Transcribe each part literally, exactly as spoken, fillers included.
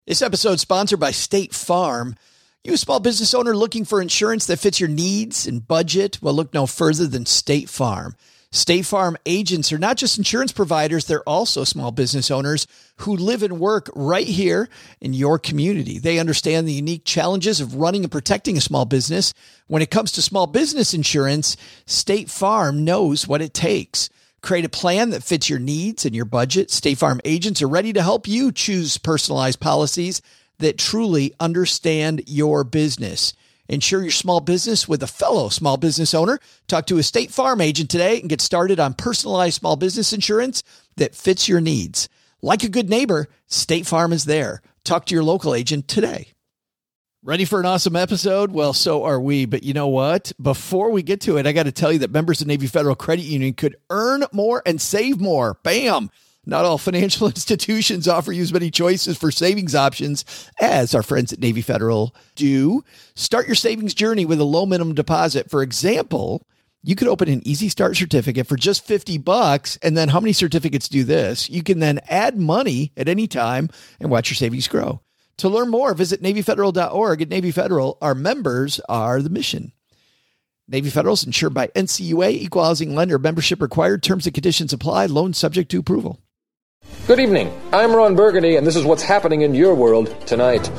This episode is sponsored by State Farm. You a small business owner looking for insurance that fits your needs and budget? Well, look no further than State Farm. State Farm agents are not just insurance providers, they're also small business owners who live and work right here in your community. They understand the unique challenges of running and protecting a small business. When it comes to small business insurance, State Farm knows what it takes. Create a plan that fits your needs and your budget. State Farm agents are ready to help you choose personalized policies that truly understand your business. Insure your small business with a fellow small business owner. Talk to a State Farm agent today and get started on personalized small business insurance that fits your needs. Like a good neighbor, State Farm is there. Talk to your local agent today. Ready for an awesome episode? Well, so are we. But you know what? Before we get to it, I got to tell you that members of Navy Federal Credit Union could earn more and save more. Bam! Not all financial institutions offer you as many choices for savings options as our friends at Navy Federal do. Start your savings journey with a low minimum deposit. For example, you could open an Easy Start certificate for just fifty bucks. And then how many certificates do this? You can then add money at any time and watch your savings grow. To learn more, visit Navy Federal dot org. At Navy Federal, our members are the mission. Navy Federal is insured by N C U A, Equal Housing Lender. Membership required. Terms and conditions apply. Loan subject to approval. Good evening. I'm Ron Burgundy, and this is what's happening in your world tonight.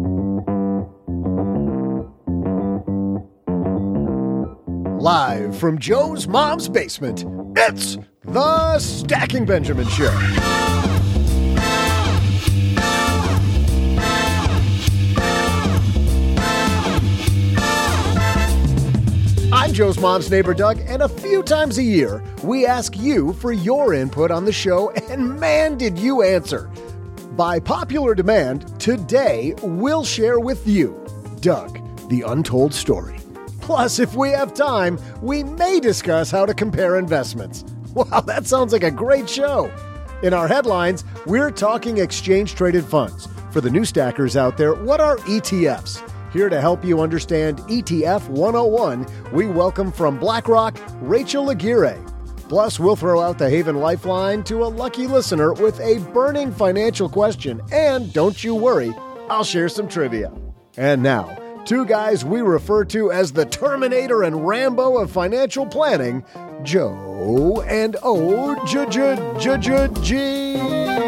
Live from Joe's mom's basement, it's the Stacking Benjamin Show. I'm Joe's mom's neighbor, Doug, and a few times a year, we ask you for your input on the show, and man, did you answer. By popular demand, today we'll share with you, Doug, the untold story. Plus, if we have time, we may discuss how to compare investments. Wow, that sounds like a great show. In our headlines, we're talking exchange-traded funds. For the new stackers out there, what are E T Fs? Here to help you understand E T F one oh one, we welcome from BlackRock, Rachel Aguirre. Plus, we'll throw out the Haven Lifeline to a lucky listener with a burning financial question. And don't you worry, I'll share some trivia. And now, two guys we refer to as the Terminator and Rambo of financial planning, Joe and O J J J J G.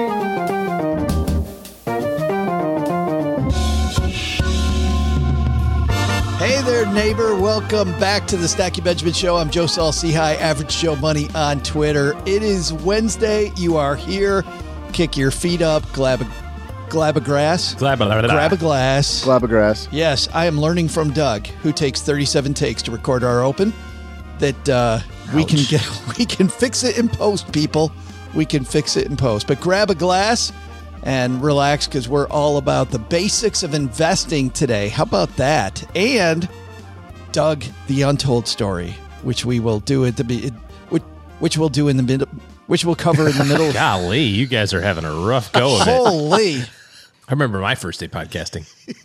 Hey there, neighbor. Welcome back to the Stacking Benjamin Show. I'm Joe Saul-Sehy, Average Joe Money on Twitter. It is Wednesday. You are here. Kick your feet up. Glab a, glab a grass. Glab a, Grab a glass. Glab a grass. Yes, I am learning from Doug, who takes thirty-seven takes to record our open. That uh, we can get, we can fix it in post, people. We can fix it in post. But grab a glass and relax, because we're all about the basics of investing today. How about that? And Doug, the untold story, which we will do at the be, which, which we'll do in the middle, which we'll cover in the middle. Golly, you guys are having a rough go of it. Holy! I remember my first day podcasting.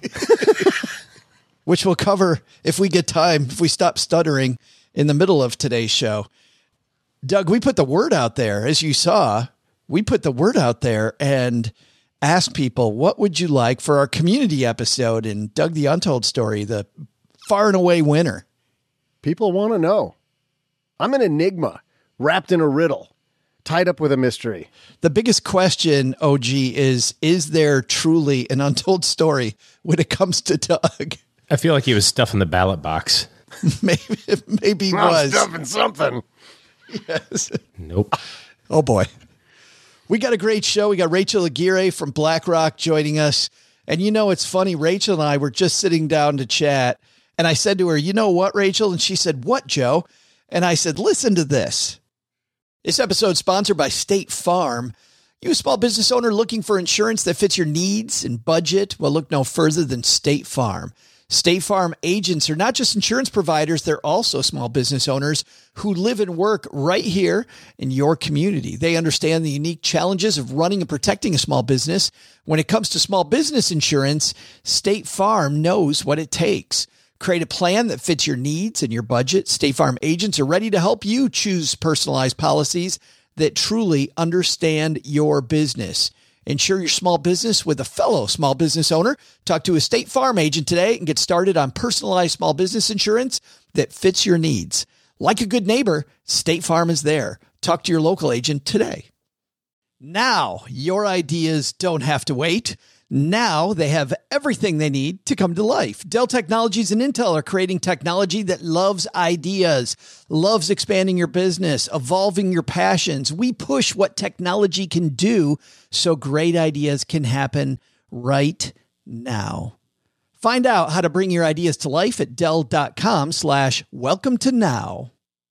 Which we'll cover if we get time, if we stop stuttering in the middle of today's show. Doug, we put the word out there, as you saw. We put the word out there and asked people, what would you like for our community episode? And Doug, the untold story, the far and away winner. People want to know. I'm an enigma, wrapped in a riddle, tied up with a mystery. The biggest question, O G, is, is there truly an untold story when it comes to Doug? I feel like he was stuffing the ballot box. maybe, maybe he I'm was. stuffing something. Yes. Nope. Oh, boy. We got a great show. We got Rachel Aguirre from BlackRock joining us. And you know, it's funny. Rachel and I were just sitting down to chat. And I said to her, you know what, Rachel? And she said, what, Joe? And I said, listen to this. This episode is sponsored by State Farm. You a small business owner looking for insurance that fits your needs and budget? Well, look no further than State Farm. State Farm agents are not just insurance providers, they're also small business owners who live and work right here in your community. They understand the unique challenges of running and protecting a small business. When it comes to small business insurance, State Farm knows what it takes. Create a plan that fits your needs and your budget. State Farm agents are ready to help you choose personalized policies that truly understand your business. Insure your small business with a fellow small business owner. Talk to a State Farm agent today and get started on personalized small business insurance that fits your needs. Like a good neighbor, State Farm is there. Talk to your local agent today. Now, your ideas don't have to wait. Now they have everything they need to come to life. Dell Technologies and Intel are creating technology that loves ideas, loves expanding your business, evolving your passions. We push what technology can do so great ideas can happen right now. Find out how to bring your ideas to life at Dell.com slash welcome to now.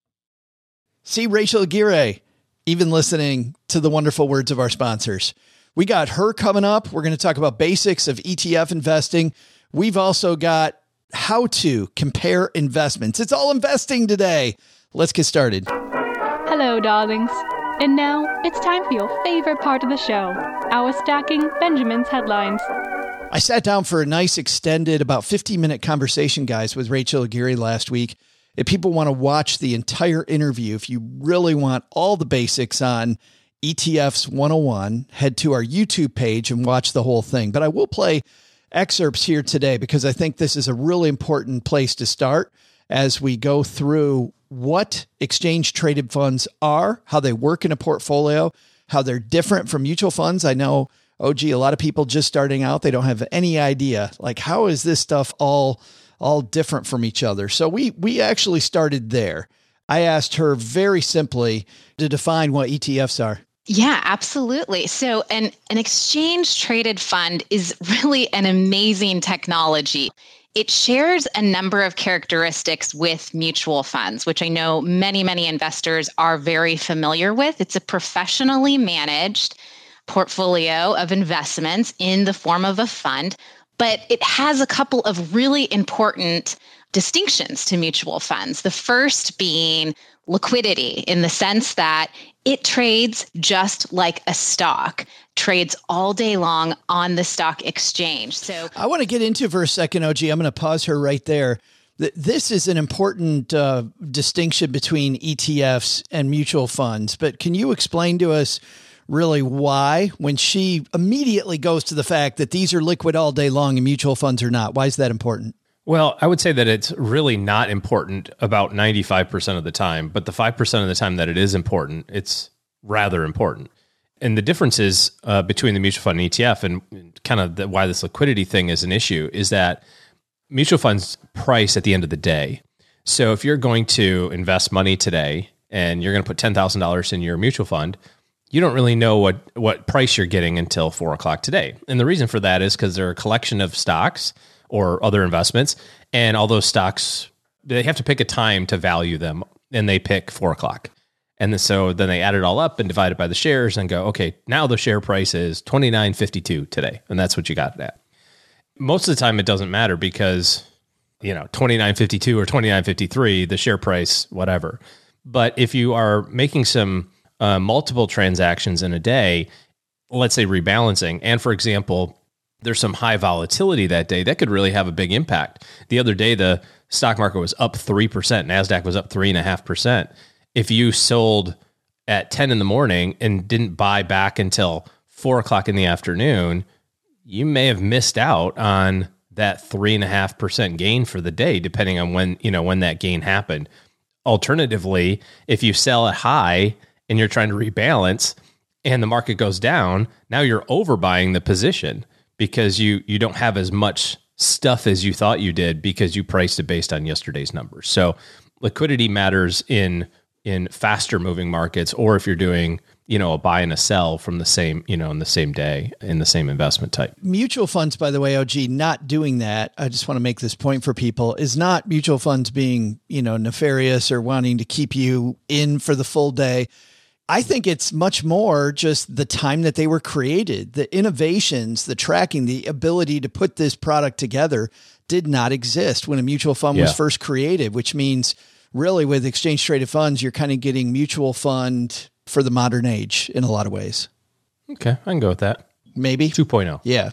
See Rachel Aguirre, even listening to the wonderful words of our sponsors. We got her coming up. We're going to talk about basics of E T F investing. We've also got how to compare investments. It's all investing today. Let's get started. Hello, darlings. And now it's time for your favorite part of the show, our Stacking Benjamin's Headlines. I sat down for a nice extended, about fifteen minute conversation, guys, with Rachel Aguirre last week. If people want to watch the entire interview, if you really want all the basics on E T Fs one oh one, head to our YouTube page and watch the whole thing. But I will play excerpts here today because I think this is a really important place to start as we go through what exchange traded funds are, how they work in a portfolio, how they're different from mutual funds. I know, oh, gee, a lot of people just starting out, they don't have any idea. Like, how is this stuff all all different from each other? So we we actually started there. I asked her very simply to define what E T Fs are. Yeah, absolutely. So an, an exchange traded fund is really an amazing technology. It shares a number of characteristics with mutual funds, which I know many, many investors are very familiar with. It's a professionally managed portfolio of investments in the form of a fund, but it has a couple of really important distinctions to mutual funds. The first being liquidity, in the sense that it trades just like a stock, trades all day long on the stock exchange. So I want to get into for a second, O G. I'm going to pause her right there. This is an important uh, distinction between E T Fs and mutual funds, but can you explain to us really why, when she immediately goes to the fact that these are liquid all day long and mutual funds are not? Why is that important? Well, I would say that it's really not important about ninety-five percent of the time, but the five percent of the time that it is important, it's rather important. And the differences uh, between the mutual fund and E T F and kind of the, why this liquidity thing is an issue is that mutual funds price at the end of the day. So if you're going to invest money today and you're going to put ten thousand dollars in your mutual fund, you don't really know what, what price you're getting until four o'clock today. And the reason for that is because they're a collection of stocks or other investments, and all those stocks, they have to pick a time to value them, and they pick four o'clock. And then, so then they add it all up and divide it by the shares and go, okay, now the share price is twenty-nine fifty-two today, and that's what you got it at. Most of the time, it doesn't matter because, you know, twenty-nine fifty-two or twenty-nine fifty-three, the share price, whatever. But if you are making some uh, multiple transactions in a day, let's say rebalancing, and for example, there's some high volatility that day, that could really have a big impact. The other day, the stock market was up three percent. NASDAQ was up three point five percent. If you sold at ten in the morning and didn't buy back until four o'clock in the afternoon, you may have missed out on that three point five percent gain for the day, depending on when, you know, when that gain happened. Alternatively, if you sell at high and you're trying to rebalance and the market goes down, now you're overbuying the position, because you you don't have as much stuff as you thought you did because you priced it based on yesterday's numbers. So liquidity matters in in faster moving markets, or if you're doing, you know, a buy and a sell from the same, you know, in the same day in the same investment type. Mutual funds, by the way, O G, not doing that, I just want to make this point for people, is not mutual funds being, you know, nefarious or wanting to keep you in for the full day. I think it's much more just the time that they were created, the innovations, the tracking, the ability to put this product together did not exist when a mutual fund yeah. was first created, which means really with exchange traded funds, you're kind of getting mutual fund for the modern age in a lot of ways. Okay, I can go with that. Maybe two point oh. Yeah.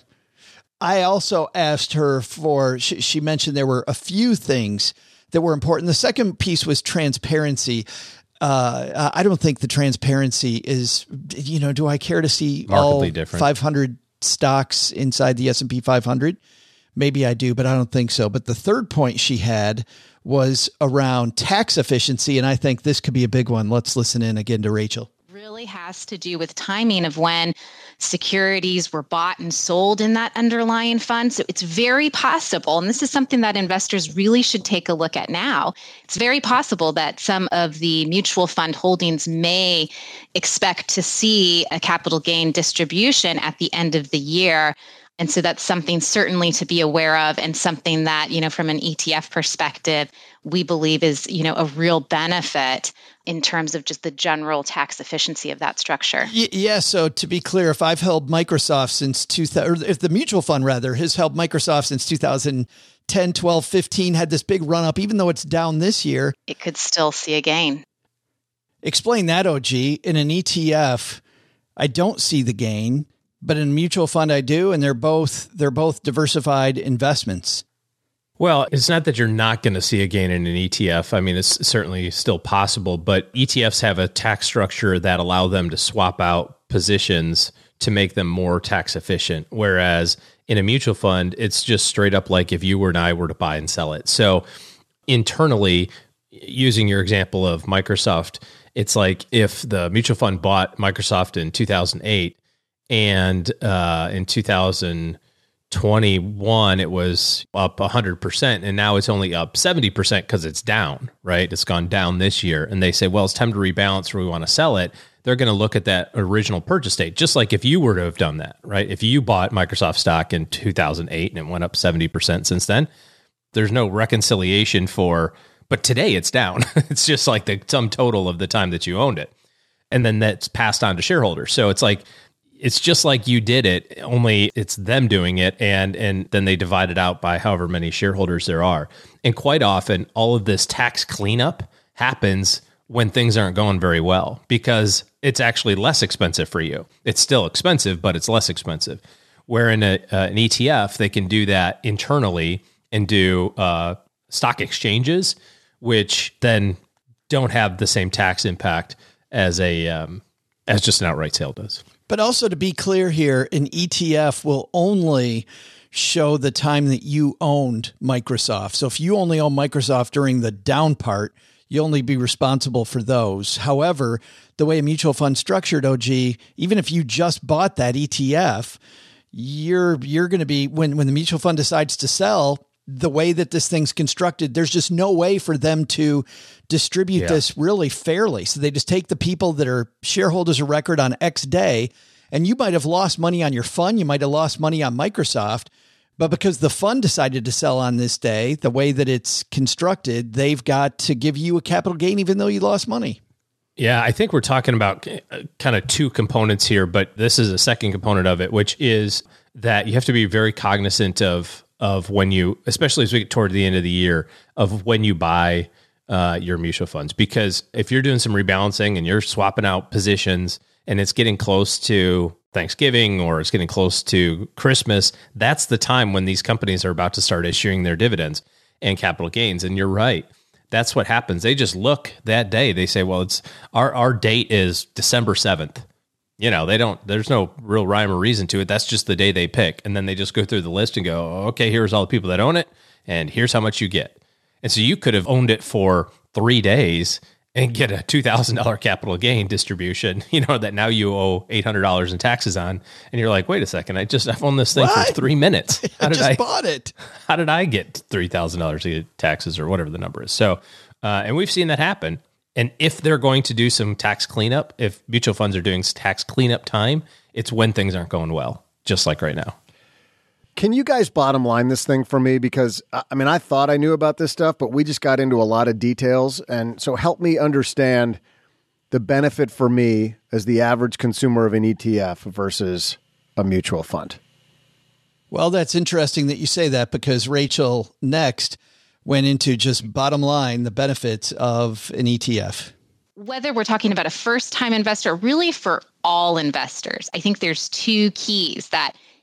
I also asked her for, she, she mentioned there were a few things that were important. The second piece was transparency. uh, I don't think the transparency is, you know, do I care to see Markedly all different. five hundred stocks inside the S and P five hundred? Maybe I do, but I don't think so. But the third point she had was around tax efficiency, and I think this could be a big one. Let's listen in again to Rachel. Really has to do with timing of when securities were bought and sold in that underlying fund. So it's very possible, and this is something that investors really should take a look at now. It's very possible that some of the mutual fund holdings may expect to see a capital gain distribution at the end of the year. And so that's something certainly to be aware of, and something that, you know, from an E T F perspective, we believe is, you know, a real benefit in terms of just the general tax efficiency of that structure. Y- yeah. So to be clear, if I've held Microsoft since two thousand, or if the mutual fund rather has held Microsoft since two thousand ten, twelve, fifteen, had this big run up, even though it's down this year, it could still see a gain. Explain that, O G. In an E T F, I don't see the gain, but in a mutual fund I do, and they're both they're both diversified investments. Well, it's not that you're not going to see a gain in an E T F. I mean, it's certainly still possible, but E T Fs have a tax structure that allow them to swap out positions to make them more tax efficient. Whereas in a mutual fund, it's just straight up like if you and I were to buy and sell it. So internally, using your example of Microsoft, it's like if the mutual fund bought Microsoft in two thousand eight and uh, in two thousand twenty-one, it was up one hundred percent, and now it's only up seventy percent because it's down, right? It's gone down this year. And they say, well, it's time to rebalance or we want to sell it. They're going to look at that original purchase date, just like if you were to have done that, right? If you bought Microsoft stock in two thousand eight and it went up seventy percent since then, there's no reconciliation for, but today it's down. It's just like the sum total of the time that you owned it. And then that's passed on to shareholders. So it's like, it's just like you did it, only it's them doing it, and and then they divide it out by however many shareholders there are. And quite often, all of this tax cleanup happens when things aren't going very well, because it's actually less expensive for you. It's still expensive, but it's less expensive. Where in a, uh, an E T F, they can do that internally and do uh, stock exchanges, which then don't have the same tax impact as a um, as just an outright sale does. But also, to be clear here, an E T F will only show the time that you owned Microsoft. So if you only own Microsoft during the down part, you only be responsible for those. However, the way a mutual fund structured, O G, even if you just bought that E T F, you're you're going to be, when, when the mutual fund decides to sell, the way that this thing's constructed, there's just no way for them to distribute yeah. this really fairly. So they just take the people that are shareholders of record on X day, and you might have lost money on your fund. You might have lost money on Microsoft, but because the fund decided to sell on this day, the way that it's constructed, they've got to give you a capital gain, even though you lost money. Yeah, I think we're talking about kind of two components here, but this is a second component of it, which is that you have to be very cognizant of of when you, especially as we get toward the end of the year, of when you buy uh, your mutual funds. Because if you're doing some rebalancing and you're swapping out positions and it's getting close to Thanksgiving or it's getting close to Christmas, that's the time when these companies are about to start issuing their dividends and capital gains. And you're right. That's what happens. They just look that day. They say, well, it's our, our date is December seventh. You know, they don't, there's no real rhyme or reason to it. That's just the day they pick. And then they just go through the list and go, okay, here's all the people that own it, and here's how much you get. And so you could have owned it for three days and get a two thousand dollars capital gain distribution, you know, that now you owe eight hundred dollars in taxes on. And you're like, wait a second, I just, I've owned this thing what? for three minutes. How I did just I bought it? How did I get three thousand dollars in taxes or whatever the number is? So, uh, and we've seen that happen. And if they're going to do some tax cleanup, if mutual funds are doing tax cleanup time, it's when things aren't going well, just like right now. Can you guys bottom line this thing for me? Because, I mean, I thought I knew about this stuff, but we just got into a lot of details. And so help me understand the benefit for me as the average consumer of an E T F versus a mutual fund. Well, that's interesting that you say that, because Rachel next went into just bottom line, the benefits of an E T F. Whether we're talking about a first-time investor, really for all investors, I think there's two keys that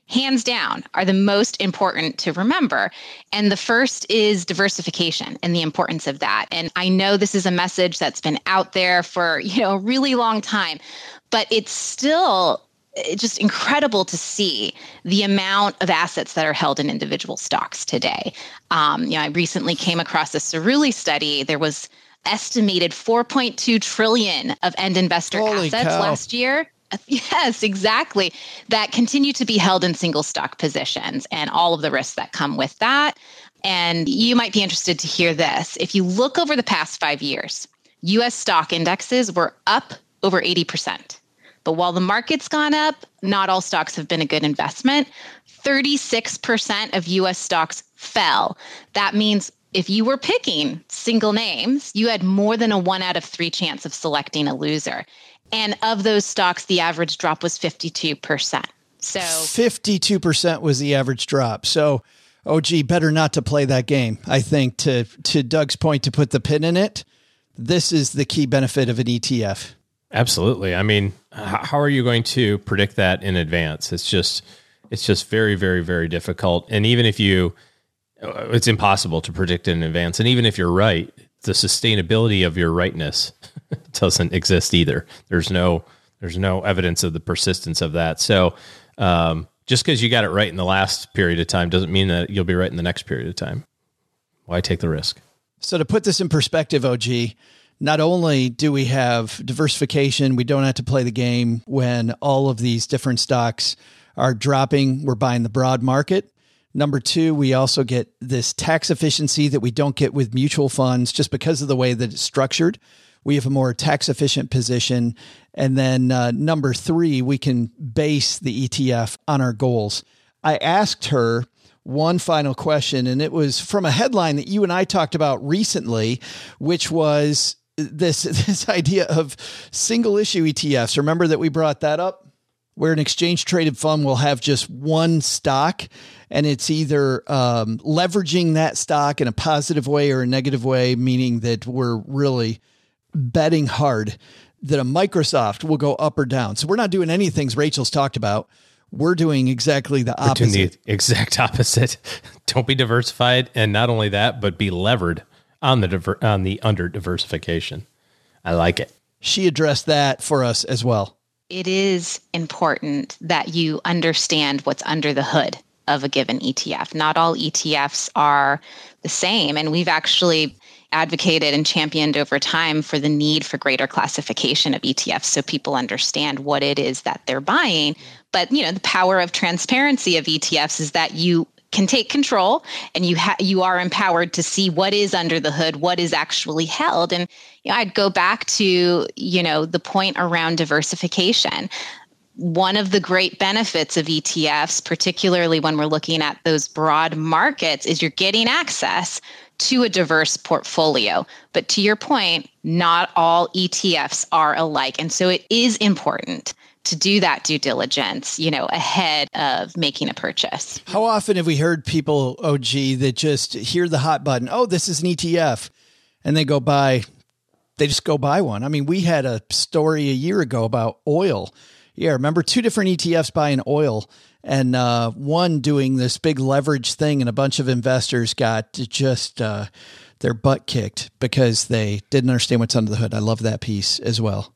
hands down, are the most important to remember. And the first is diversification and the importance of that. And I know this is a message that's been out there for, you know, a really long time, but it's still just incredible to see the amount of assets that are held in individual stocks today. Um, you know, I recently came across a Cerulli study. There was estimated four point two trillion of end investor Holy assets cow. last year. Yes, exactly. That continue to be held in single stock positions and all of the risks that come with that. And you might be interested to hear this. If you look over the past five years, U S stock indexes were up over eighty percent. But while the market's gone up, not all stocks have been a good investment. thirty-six percent of U S stocks fell. That means if you were picking single names, you had more than a one out of three chance of selecting a loser. And of those stocks, the average drop was fifty-two percent. So fifty-two percent was the average drop. So, oh, gee, better not to play that game. I think to, to Doug's point, to put the pin in it, this is the key benefit of an E T F. Absolutely. I mean, how are you going to predict that in advance? It's just, it's just very, very, very difficult. And even if you, it's impossible to predict it in advance. And even if you're right, the sustainability of your rightness doesn't exist either. There's no, there's no evidence of the persistence of that. So um, just because you got it right in the last period of time doesn't mean that you'll be right in the next period of time. Why take the risk? So to put this in perspective, O G, not only do we have diversification, we don't have to play the game when all of these different stocks are dropping. We're buying the broad market. Number two, we also get this tax efficiency that we don't get with mutual funds just because of the way that it's structured. We have a more tax efficient position. And then uh, number three, we can base the E T F on our goals. I asked her one final question, and it was from a headline that you and I talked about recently, which was this, this idea of single issue E T Fs. Remember that we brought that up? Where an exchange traded fund will have just one stock, and it's either um, leveraging that stock in a positive way or a negative way, meaning that we're really betting hard that a Microsoft will go up or down. So we're not doing any things Rachel's talked about. We're doing exactly the opposite. We're doing the exact opposite. Don't be diversified, and not only that, but be levered on the diver- on the under diversification. I like it. She addressed that for us as well. It is important that you understand what's under the hood of a given E T F. Not all E T Fs are the same. And we've actually advocated and championed over time for the need for greater classification of E T Fs so people understand what it is that they're buying. But, you know, the power of transparency of E T Fs is that you can take control and you ha- you are empowered to see what is under the hood, what is actually held. And you know, I'd go back to, you know, the point around diversification. One of the great benefits of E T Fs, particularly when we're looking at those broad markets, is you're getting access to a diverse portfolio. But to your point, not all E T Fs are alike. And so it is important to do that due diligence, you know, ahead of making a purchase. How often have we heard people, O G, that just hear the hot button, oh, this is an E T F, and they go buy, they just go buy one. I mean, we had a story a year ago about oil. Yeah, remember two different E T Fs buying oil, and uh, one doing this big leverage thing, and a bunch of investors got just uh, their butt kicked because they didn't understand what's under the hood. I love that piece as well.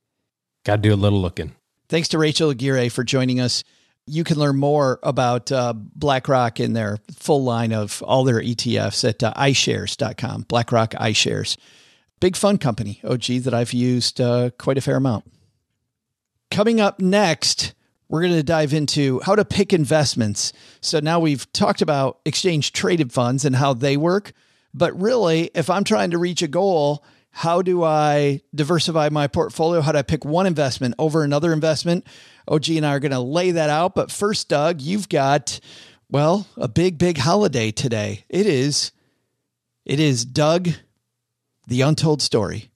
Got to do a little looking. Thanks to Rachel Aguirre for joining us. You can learn more about uh, BlackRock and their full line of all their E T Fs at uh, i shares dot com, BlackRock iShares. Big fun company, O G, that I've used uh, quite a fair amount. Coming up next, we're going to dive into how to pick investments. So now we've talked about exchange traded funds and how they work. But really, if I'm trying to reach a goal, how do I diversify my portfolio? How do I pick one investment over another investment? O G and I are going to lay that out. But first, Doug, you've got, well, a big, big holiday today. It is, it is Doug, the Untold Story.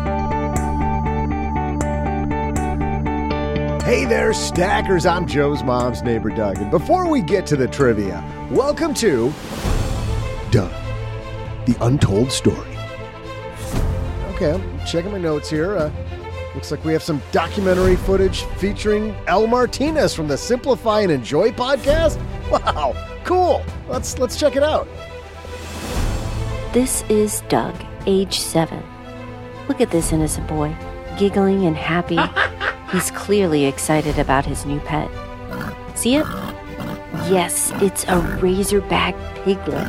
Hey there, Stackers. I'm Joe's mom's neighbor, Doug. And before we get to the trivia, welcome to Doug, the Untold Story. Okay, I'm checking my notes here. Uh, Looks like we have some documentary footage featuring El Martinez from the Simplify and Enjoy podcast. Wow, cool. Let's let's check it out. This is Doug, age seven. Look at this innocent boy, giggling and happy. He's clearly excited about his new pet. See it? Yes, it's a razorback piglet.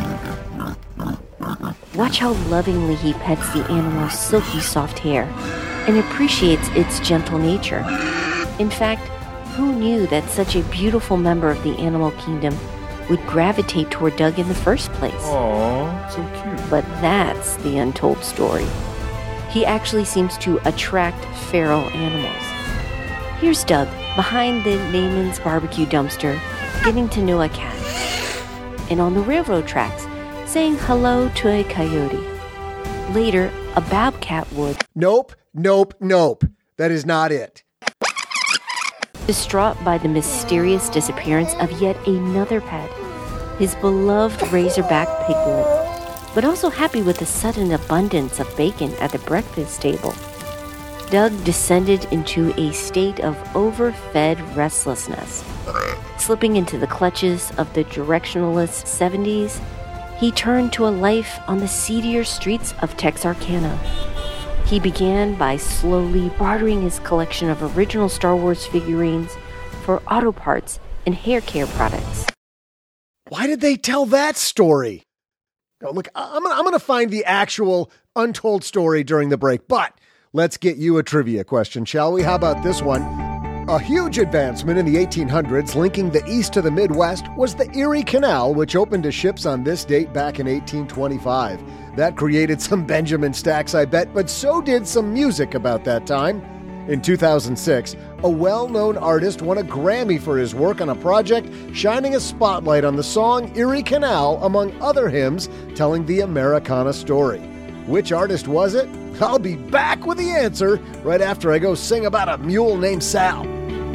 Watch how lovingly he pets the animal's silky soft hair and appreciates its gentle nature. In fact, who knew that such a beautiful member of the animal kingdom would gravitate toward Doug in the first place? Aww, so cute. But that's the untold story. He actually seems to attract feral animals. Here's Doug behind the Naaman's barbecue dumpster, getting to know a cat. And on the railroad tracks, saying hello to a coyote. Later, a bobcat would. Nope, nope, nope. That is not it. Distraught by the mysterious disappearance of yet another pet, his beloved razorback piglet, but also happy with the sudden abundance of bacon at the breakfast table. Doug descended into a state of overfed restlessness. Slipping into the clutches of the directionalist seventies, he turned to a life on the seedier streets of Texarkana. He began by slowly bartering his collection of original Star Wars figurines for auto parts and hair care products. Why did they tell that story? Oh, look, I'm gonna, I'm gonna find the actual untold story during the break, but let's get you a trivia question, shall we? How about this one? A huge advancement in the eighteen hundreds linking the East to the Midwest was the Erie Canal, which opened to ships on this date back in eighteen twenty-five. That created some Benjamin stacks, I bet, but so did some music about that time. In two thousand six, a well-known artist won a Grammy for his work on a project shining a spotlight on the song Erie Canal, among other hymns telling the Americana story. Which artist was it? I'll be back with the answer right after I go sing about a mule named Sal.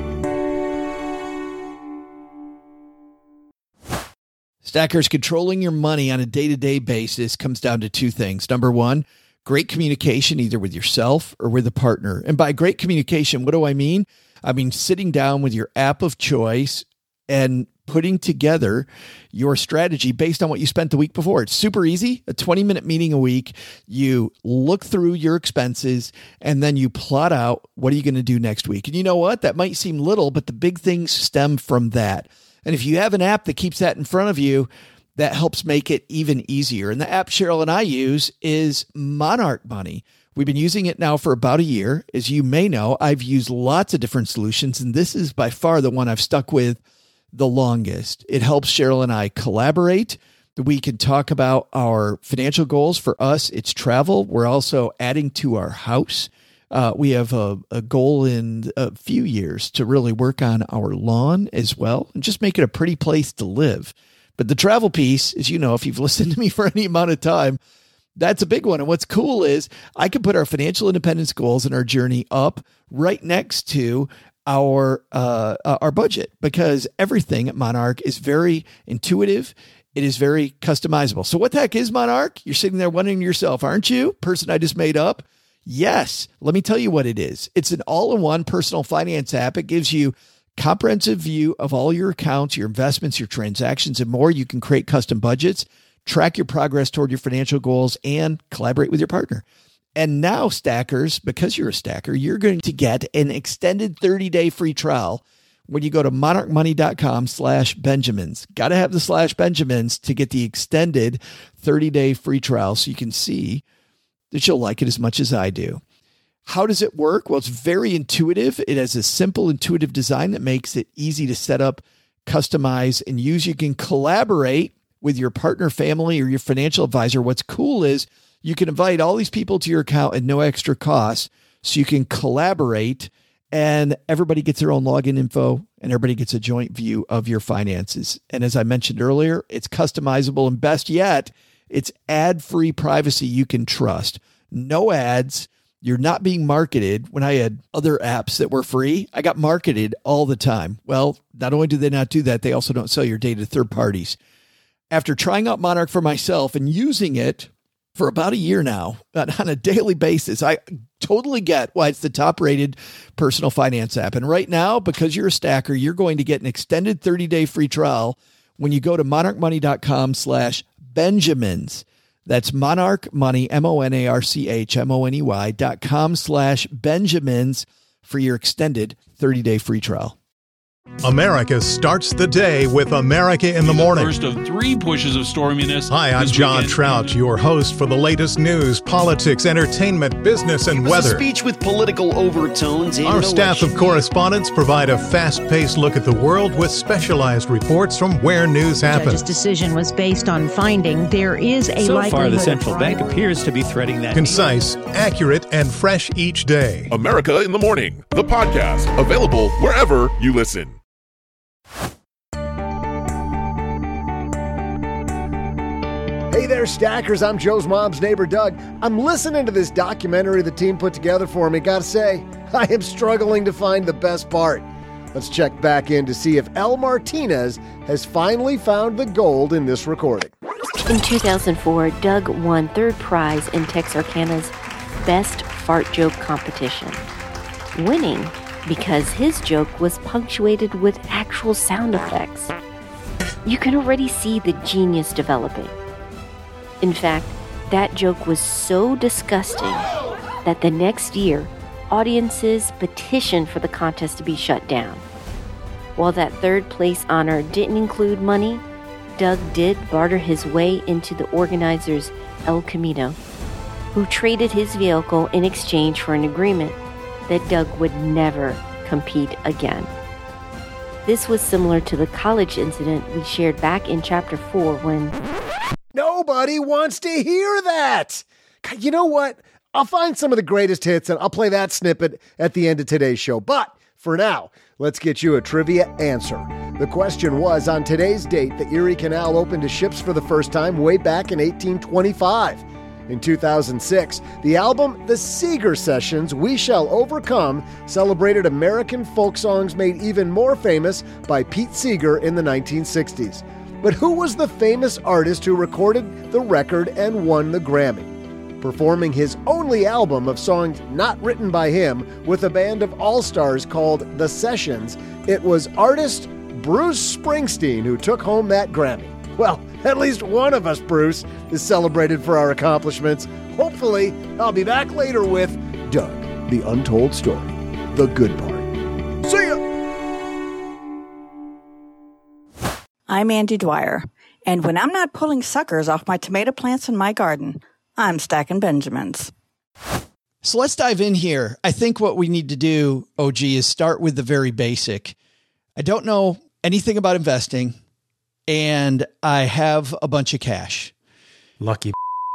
Stackers, controlling your money on a day-to-day basis comes down to two things. Number one, great communication, either with yourself or with a partner. And by great communication, what do I mean? I mean sitting down with your app of choice and putting together your strategy based on what you spent the week before. It's super easy, a twenty minute meeting a week. You look through your expenses and then you plot out what are you going to do next week. And you know what? That might seem little, but the big things stem from that. And if you have an app that keeps that in front of you, that helps make it even easier. And the app Cheryl and I use is Monarch Money. We've been using it now for about a year. As you may know, I've used lots of different solutions, and this is by far the one I've stuck with the longest. It helps Cheryl and I collaborate. We can talk about our financial goals. For us, it's travel. We're also adding to our house. Uh, we have a, a goal in a few years to really work on our lawn as well and just make it a pretty place to live. But the travel piece, as you know, if you've listened to me for any amount of time, that's a big one. And what's cool is I can put our financial independence goals and our journey up right next to our uh, our budget, because everything at Monarch is very intuitive. It is very customizable. So what the heck is Monarch? You're sitting there wondering to yourself, aren't you? Person I just made up. Yes. Let me tell you what it is. It's an all-in-one personal finance app. It gives you comprehensive view of all your accounts, your investments, your transactions, and more. You can create custom budgets, track your progress toward your financial goals, and collaborate with your partner. And now, stackers, because you're a stacker, you're going to get an extended thirty-day free trial when you go to monarchmoney.com slash Benjamins. Got to have the slash Benjamins to get the extended thirty-day free trial so you can see that you'll like it as much as I do. How does it work? Well, it's very intuitive. It has a simple, intuitive design that makes it easy to set up, customize, and use. You can collaborate with your partner, family, or your financial advisor. What's cool is you can invite all these people to your account at no extra cost, so you can collaborate and everybody gets their own login info and everybody gets a joint view of your finances. And as I mentioned earlier, it's customizable, and best yet, it's ad-free privacy you can trust. No ads. You're not being marketed. When I had other apps that were free, I got marketed all the time. Well, not only do they not do that, they also don't sell your data to third parties. After trying out Monarch for myself and using it for about a year now on a daily basis. I totally get why it's the top rated personal finance app. And right now, because you're a stacker, you're going to get an extended thirty day free trial when you go to monarchmoney.com slash Benjamins. That's Monarch Money, M O N A R C H M O N E Y dot com slash Benjamins for your extended thirty day free trial. America starts the day with America in the Morning. First of three pushes of storminess. Hi, I'm John Trout, your host for the latest news, politics, entertainment, business, and weather. A speech with political overtones. In Our staff of correspondents provide a fast-paced look at the world with specialized reports from where news happens. The judge's decision was based on finding there is a so likelihood. So far, the central bank appears to be threading that. Concise, accurate, and fresh each day. America in the Morning, the podcast, available wherever you listen. Hey there, stackers. I'm Joe's mom's neighbor, Doug. I'm listening to this documentary the team put together for me. Gotta say, I am struggling to find the best part. Let's check back in to see if El Martinez has finally found the gold in this recording. In two thousand four, Doug won third prize in Texarkana's Best Fart Joke competition, winning because his joke was punctuated with actual sound effects. You can already see the genius developing. In fact, that joke was so disgusting that the next year, audiences petitioned for the contest to be shut down. While that third place honor didn't include money, Doug did barter his way into the organizers El Camino, who traded his vehicle in exchange for an agreement that Doug would never compete again. This was similar to the college incident we shared back in chapter four when... Nobody wants to hear that. You know what? I'll find some of the greatest hits and I'll play that snippet at the end of today's show. But for now, let's get you a trivia answer. The question was, on today's date, the Erie Canal opened to ships for the first time way back in eighteen twenty-five. In two thousand six, the album The Seeger Sessions, We Shall Overcome, celebrated American folk songs made even more famous by Pete Seeger in the nineteen sixties. But who was the famous artist who recorded the record and won the Grammy? Performing his only album of songs not written by him with a band of all-stars called The Sessions, it was artist Bruce Springsteen who took home that Grammy. Well, at least one of us, Bruce, is celebrated for our accomplishments. Hopefully, I'll be back later with Doug, the Untold Story, the good part. See ya! I'm Andy Dwyer, and when I'm not pulling suckers off my tomato plants in my garden, I'm stacking Benjamins. So let's dive in here. I think what we need to do, O G, is start with the very basic. I don't know anything about investing, and I have a bunch of cash. Lucky.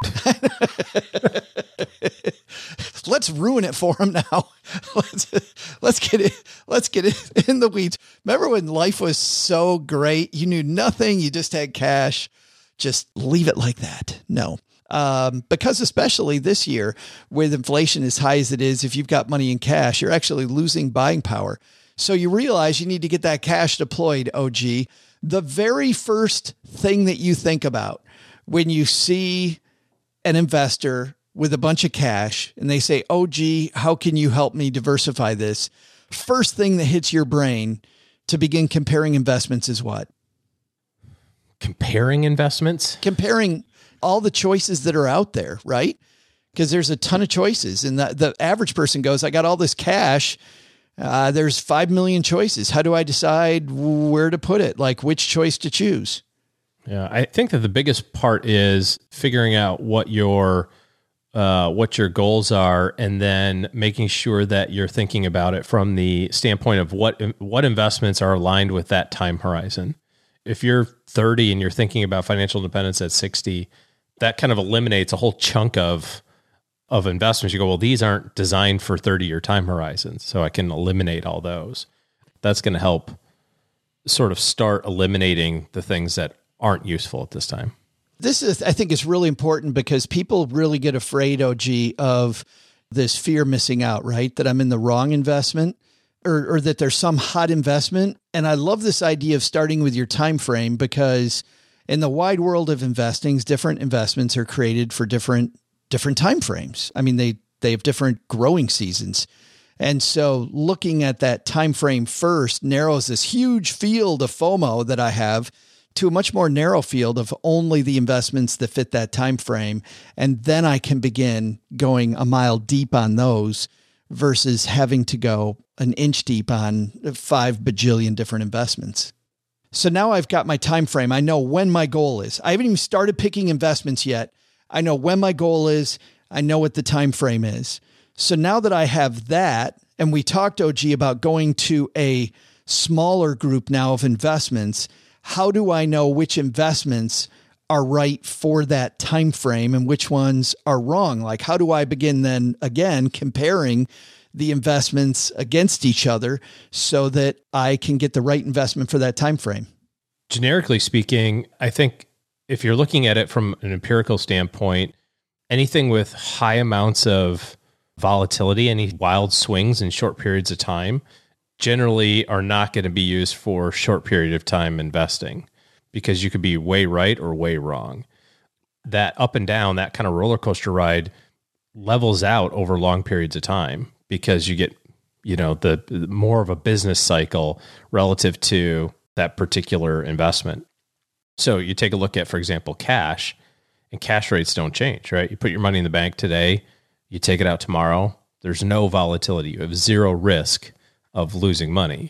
Let's ruin it for him now. Let's let's get it. Let's get it in the weeds. Remember when life was so great? You knew nothing. You just had cash. Just leave it like that. No, um, because especially this year with inflation as high as it is, if you've got money in cash, you're actually losing buying power. So you realize you need to get that cash deployed. O G, the very first thing that you think about when you see an investor with a bunch of cash and they say, oh, gee, how can you help me diversify this? First thing that hits your brain to begin comparing investments is what? Comparing investments? Comparing all the choices that are out there, right? Because there's a ton of choices. And the, the average person goes, I got all this cash. Uh, there's five million choices. How do I decide where to put it? Like which choice to choose? Yeah, I think that the biggest part is figuring out what your uh, what your goals are, and then making sure that you're thinking about it from the standpoint of what what investments are aligned with that time horizon. If you're thirty and you're thinking about financial independence at sixty, that kind of eliminates a whole chunk of of investments. You go, well, these aren't designed for thirty-year time horizons, so I can eliminate all those. That's going to help sort of start eliminating the things that aren't useful at this time. This is, I think, is really important because people really get afraid, O G, of this fear missing out, right? That I'm in the wrong investment or, or that there's some hot investment. And I love this idea of starting with your time frame because in the wide world of investing, different investments are created for different, different time frames. I mean, they, they have different growing seasons. And so looking at that time frame first narrows this huge field of FOMO that I have to a much more narrow field of only the investments that fit that time frame. And then I can begin going a mile deep on those versus having to go an inch deep on five bajillion different investments. So now I've got my time frame. I know when my goal is. I haven't even started picking investments yet. I know when my goal is. I know what the time frame is. So now that I have that, and we talked, O G, about going to a smaller group now of investments, how do I know which investments are right for that time frame and which ones are wrong? Like, how do I begin then again comparing the investments against each other so that I can get the right investment for that time frame? Generically speaking, I think if you're looking at it from an empirical standpoint, anything with high amounts of volatility, any wild swings in short periods of time, generally are not going to be used for short period of time investing, because you could be way right or way wrong. That up and down, that kind of roller coaster ride levels out over long periods of time, because you get, you know, the, the more of a business cycle relative to that particular investment. So you take a look at, for example, cash, and cash rates don't change, right? You put your money in the bank today, you take it out tomorrow, there's no volatility. You have zero risk of losing money.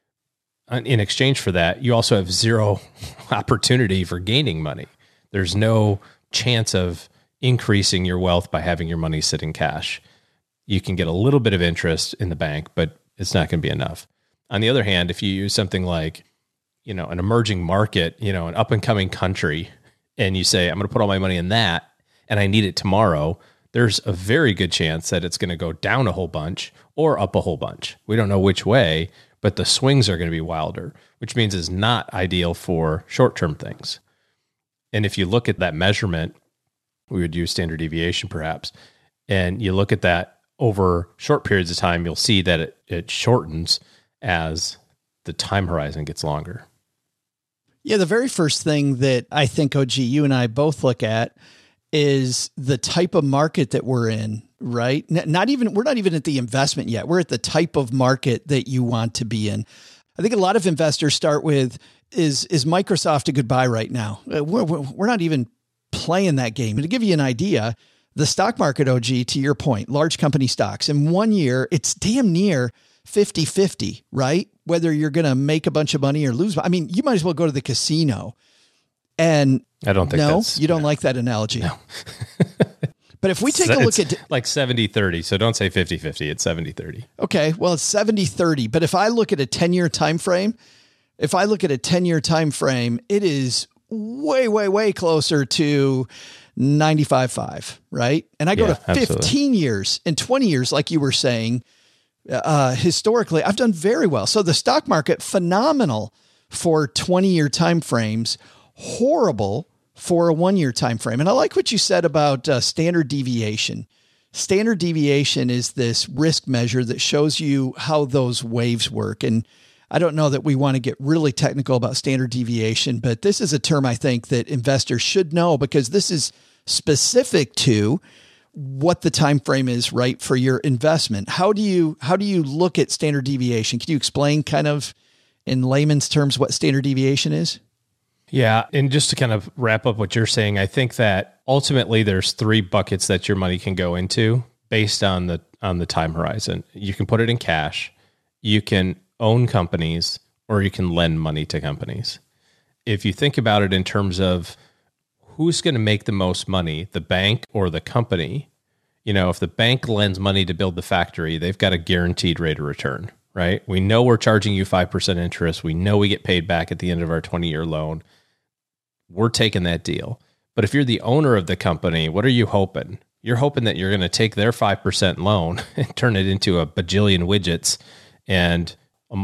In exchange for that, you also have zero opportunity for gaining money. There's no chance of increasing your wealth by having your money sit in cash. You can get a little bit of interest in the bank, but it's not going to be enough. On the other hand, if you use something like, you know, an emerging market, you know, an up and coming country, and you say, I'm going to put all my money in that and I need it tomorrow, there's a very good chance that it's going to go down a whole bunch or up a whole bunch. We don't know which way, but the swings are going to be wilder, which means it's not ideal for short-term things. And if you look at that measurement, we would use standard deviation perhaps, and you look at that over short periods of time, you'll see that it, it shortens as the time horizon gets longer. Yeah, the very first thing that I think, O G, you and I both look at is the type of market that we're in, right? Not even, we're not even at the investment yet. We're at the type of market that you want to be in. I think a lot of investors start with, is, is Microsoft a good buy right now? We're, we're not even playing that game. And to give you an idea, the stock market, O G, to your point, large company stocks, in one year, it's damn near fifty-fifty, right? Whether you're going to make a bunch of money or lose. I mean, you might as well go to the casino. And I don't think no, that's, you don't yeah. like that analogy. No. But if we take a look it's at like seventy thirty, so don't say fifty-fifty, it's seventy thirty. Okay, well, it's seventy thirty, but if I look at a ten-year time frame, if I look at a ten-year time frame, it is way way way closer to ninety-five five, right? And I go Yeah, to fifteen absolutely. years and twenty years, like you were saying, uh, historically, I've done very well. So the stock market, phenomenal for twenty-year time frames, horrible for a one-year time frame. And I like what you said about uh, standard deviation. Standard deviation is this risk measure that shows you how those waves work. And I don't know that we want to get really technical about standard deviation, but this is a term I think that investors should know, because this is specific to what the time frame is right for your investment. How do you how do you look at standard deviation? Can you explain kind of in layman's terms what standard deviation is? Yeah, and just to kind of wrap up what you're saying, I think that ultimately there's three buckets that your money can go into based on the on the time horizon. You can put it in cash, you can own companies, or you can lend money to companies. If you think about it in terms of who's going to make the most money, the bank or the company, you know, if the bank lends money to build the factory, they've got a guaranteed rate of return, right? We know we're charging you five percent interest. We know we get paid back at the end of our twenty-year loan. We're taking that deal. But if you're the owner of the company, what are you hoping? You're hoping that you're going to take their five percent loan and turn it into a bajillion widgets and a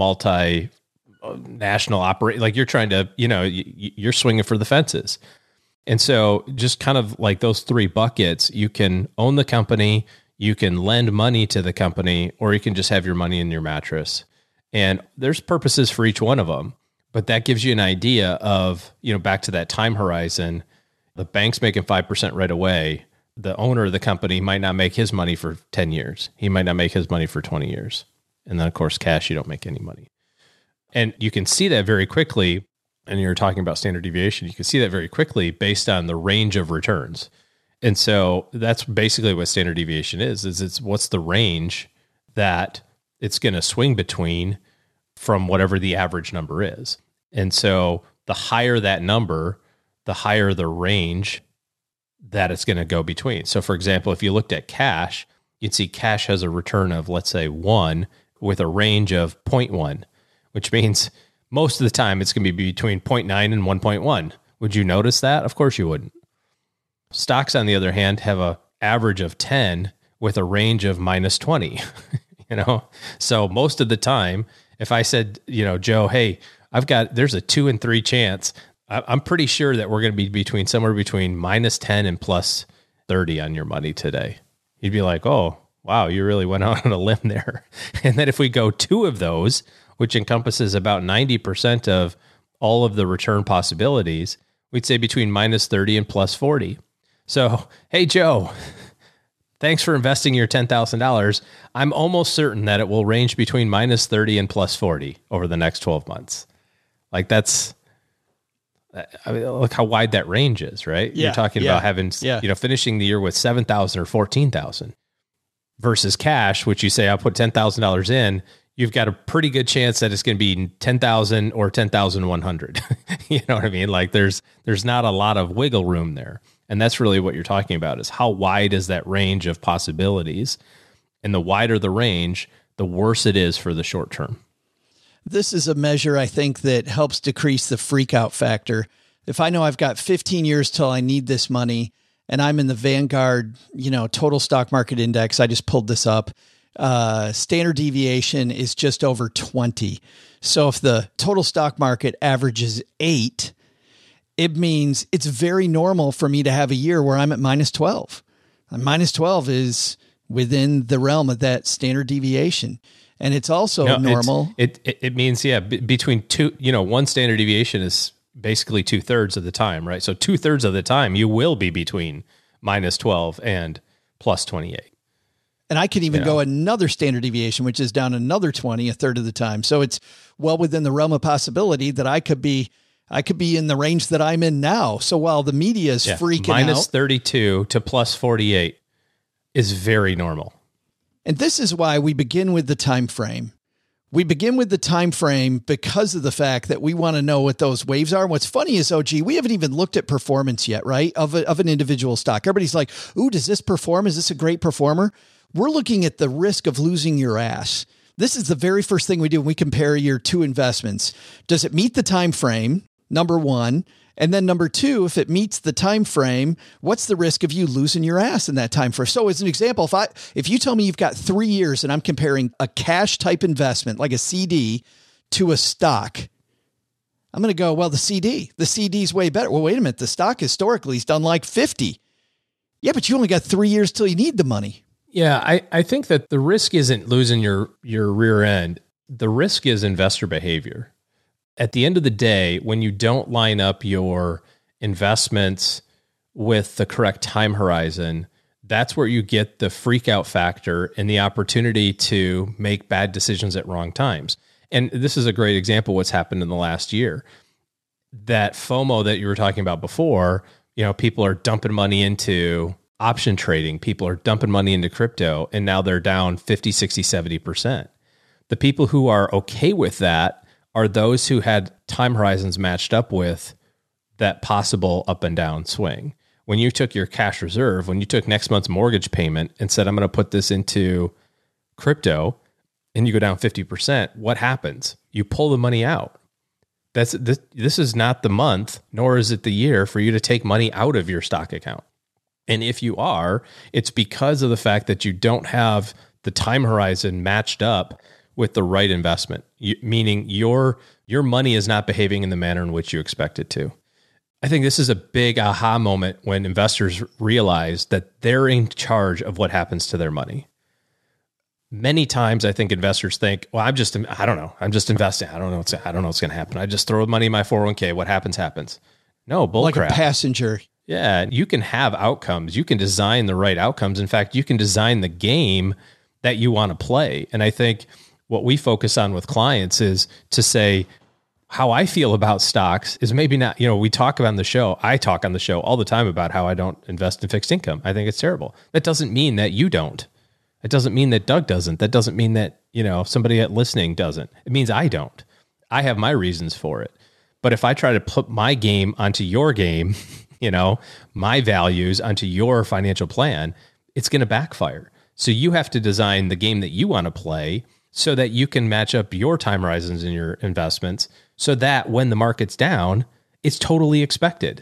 multi-national operate. Like you're trying to, you know, you're swinging for the fences. And so just kind of like those three buckets, you can own the company, you can lend money to the company, or you can just have your money in your mattress. And there's purposes for each one of them. But that gives you an idea of, you know, back to that time horizon, the bank's making five percent right away. The owner of the company might not make his money for ten years. He might not make his money for twenty years. And then, of course, cash, you don't make any money. And you can see that very quickly. And you're talking about standard deviation. You can see that very quickly based on the range of returns. And so that's basically what standard deviation is, is it's what's the range that it's going to swing between from whatever the average number is. And so the higher that number, the higher the range that it's going to go between. So for example, if you looked at cash, you'd see cash has a return of, let's say, one with a range of zero point one, which means most of the time it's going to be between zero point nine and one point one. Would you notice that? Of course you wouldn't. Stocks, on the other hand, have a average of ten with a range of minus twenty. You know, so most of the time, if I said, you know, Joe, hey, I've got, there's a two and three chance, I'm pretty sure that we're going to be between somewhere between minus ten and plus thirty on your money today. You'd be like, oh, wow, you really went out on a limb there. And then if we go two of those, which encompasses about ninety percent of all of the return possibilities, we'd say between minus thirty and plus forty. So, hey, Joe, thanks for investing your ten thousand dollars. I'm almost certain that it will range between minus thirty and plus forty over the next twelve months. Like that's, I mean, look how wide that range is, right? Yeah, You're talking yeah, about having, yeah. you know, finishing the year with seven thousand or fourteen thousand versus cash, which you say, I'll put ten thousand dollars in. You've got a pretty good chance that it's going to be ten thousand or ten thousand one hundred. You know what I mean? Like there's, there's not a lot of wiggle room there. And that's really what you're talking about, is how wide is that range of possibilities? And the wider the range, the worse it is for the short term. This is a measure, I think, that helps decrease the freak out factor. If I know I've got fifteen years till I need this money and I'm in the Vanguard, you know, total stock market index, I just pulled this up. Uh, standard deviation is just over twenty. So if the total stock market averages eight, it means it's very normal for me to have a year where I'm at minus twelve. And minus twelve is within the realm of that standard deviation. And it's also no, normal. It's, it, it means, yeah, b- between two, you know, one standard deviation is basically two thirds of the time, right? So two thirds of the time you will be between minus twelve and plus twenty-eight. And I can even you go know. another standard deviation, which is down another twenty, a third of the time. So it's well within the realm of possibility that I could be, I could be in the range that I'm in now. So while the media is yeah. freaking minus out, thirty-two to plus forty-eight is very normal. and this is why we begin with the time frame. We begin with the time frame because of the fact that we want to know what those waves are. And what's funny is, O G, we haven't even looked at performance yet, right? Of a, of an individual stock. Everybody's like, ooh, does this perform? Is this a great performer? We're looking at the risk of losing your ass. This is the very first thing we do when we compare your two investments. Does it meet the time frame? Number one. And then number two, if it meets the time frame, what's the risk of you losing your ass in that time frame? So as an example, if I if you tell me you've got three years and I'm comparing a cash type investment like a C D to a stock, I'm going to go, well, the C D, the C D is way better. Well, wait a minute. The stock historically has done like fifty. Yeah, but you only got three years till you need the money. Yeah, I, I think that the risk isn't losing your, your rear end. The risk is investor behavior. At the end of the day, when you don't line up your investments with the correct time horizon, that's where you get the freak out factor and the opportunity to make bad decisions at wrong times. And this is a great example of what's happened in the last year. That FOMO that you were talking about before, you know, people are dumping money into option trading, people are dumping money into crypto, and now they're down fifty, sixty, seventy percent. The people who are okay with that are those who had time horizons matched up with that possible up and down swing. When you took your cash reserve, when you took next month's mortgage payment and said, I'm going to put this into crypto, and you go down fifty percent, what happens? You pull the money out. That's this, this is not the month, nor is it the year for you to take money out of your stock account. And if you are, it's because of the fact that you don't have the time horizon matched up with the right investment, you, meaning your your money is not behaving in the manner in which you expect it to. I think this is a big aha moment when investors realize that they're in charge of what happens to their money. Many times I think investors think, well, I'm just, I don't know. I'm just investing. I don't know. What's, I don't know what's going to happen. I just throw money in my four oh one k. What happens, happens. No, bull like crap. a passenger. Yeah. You can have outcomes. You can design the right outcomes. In fact, you can design the game that you want to play. And I think what we focus on with clients is to say, how I feel about stocks is maybe not, you know, we talk about on the show. I talk on the show all the time about how I don't invest in fixed income. I think it's terrible. That doesn't mean that you don't. It doesn't mean that Doug doesn't. That doesn't mean that, you know, somebody listening doesn't. It means I don't. I have my reasons for it. But if I try to put my game onto your game, you know, my values onto your financial plan, it's going to backfire. So you have to design the game that you want to play so that you can match up your time horizons in your investments so that when the market's down, it's totally expected.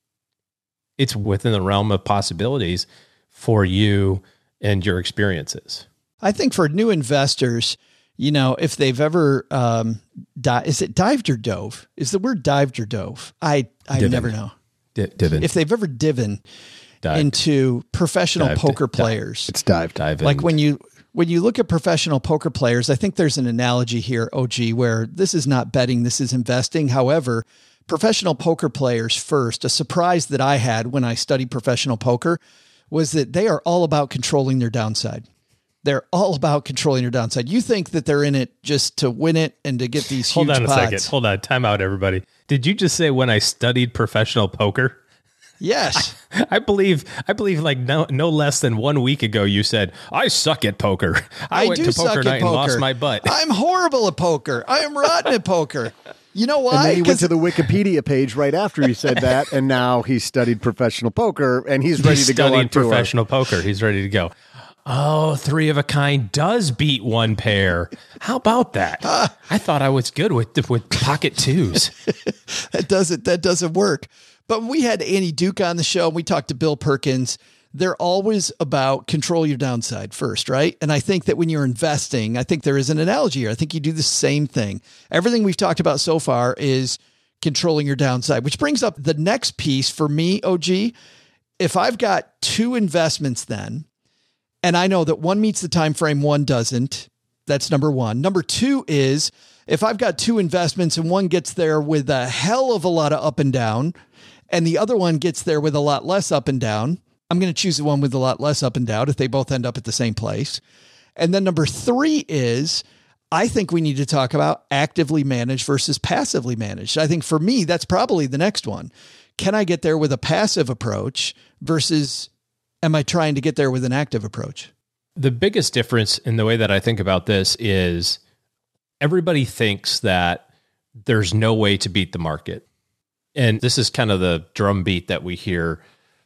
It's within the realm of possibilities for you and your experiences. I think for new investors, you know, if they've ever, um, di- is it dived or dove? Is the word dived or dove? I, I Divin. never know. D- divin. If they've ever divin Dived. into professional Dived. poker Dived. players. It's dived. Dive Like in. when you, when you look at professional poker players, I think there's an analogy here, O G, where this is not betting, this is investing. However, professional poker players first, a surprise that I had when I studied professional poker was that they are all about controlling their downside. They're all about controlling your downside. You think that they're in it just to win it and to get these huge Hold on a pots. second. Hold on. Time out, everybody. Did you just say when I studied professional poker? Yes. I, I believe, I believe like no, no less than one week ago, you said, I suck at poker. I, I went do to suck poker at night poker. and lost my butt. I'm horrible at poker. I am rotten at poker. You know why? And then he went 'Cause to the Wikipedia page right after he said that, and now he studied professional poker, and he's ready He's to go on studying tour. professional poker. He's ready to go. Oh, three of a kind does beat one pair. How about that? I thought I was good with with pocket twos. that doesn't that doesn't work. But when we had Annie Duke on the show and we talked to Bill Perkins, they're always about control your downside first, right? And I think that when you're investing, I think there is an analogy here. I think you do the same thing. Everything we've talked about so far is controlling your downside, which brings up the next piece for me, O G. If I've got two investments then, and I know that one meets the time frame, one doesn't, that's number one. Number two is if I've got two investments and one gets there with a hell of a lot of up and down, and the other one gets there with a lot less up and down, I'm going to choose the one with a lot less up and down if they both end up at the same place. And then number three is I think we need to talk about actively managed versus passively managed. I think for me, that's probably the next one. Can I get there with a passive approach versus am I trying to get there with an active approach? The biggest difference in the way that I think about this is everybody thinks that there's no way to beat the market. And this is kind of the drumbeat that we hear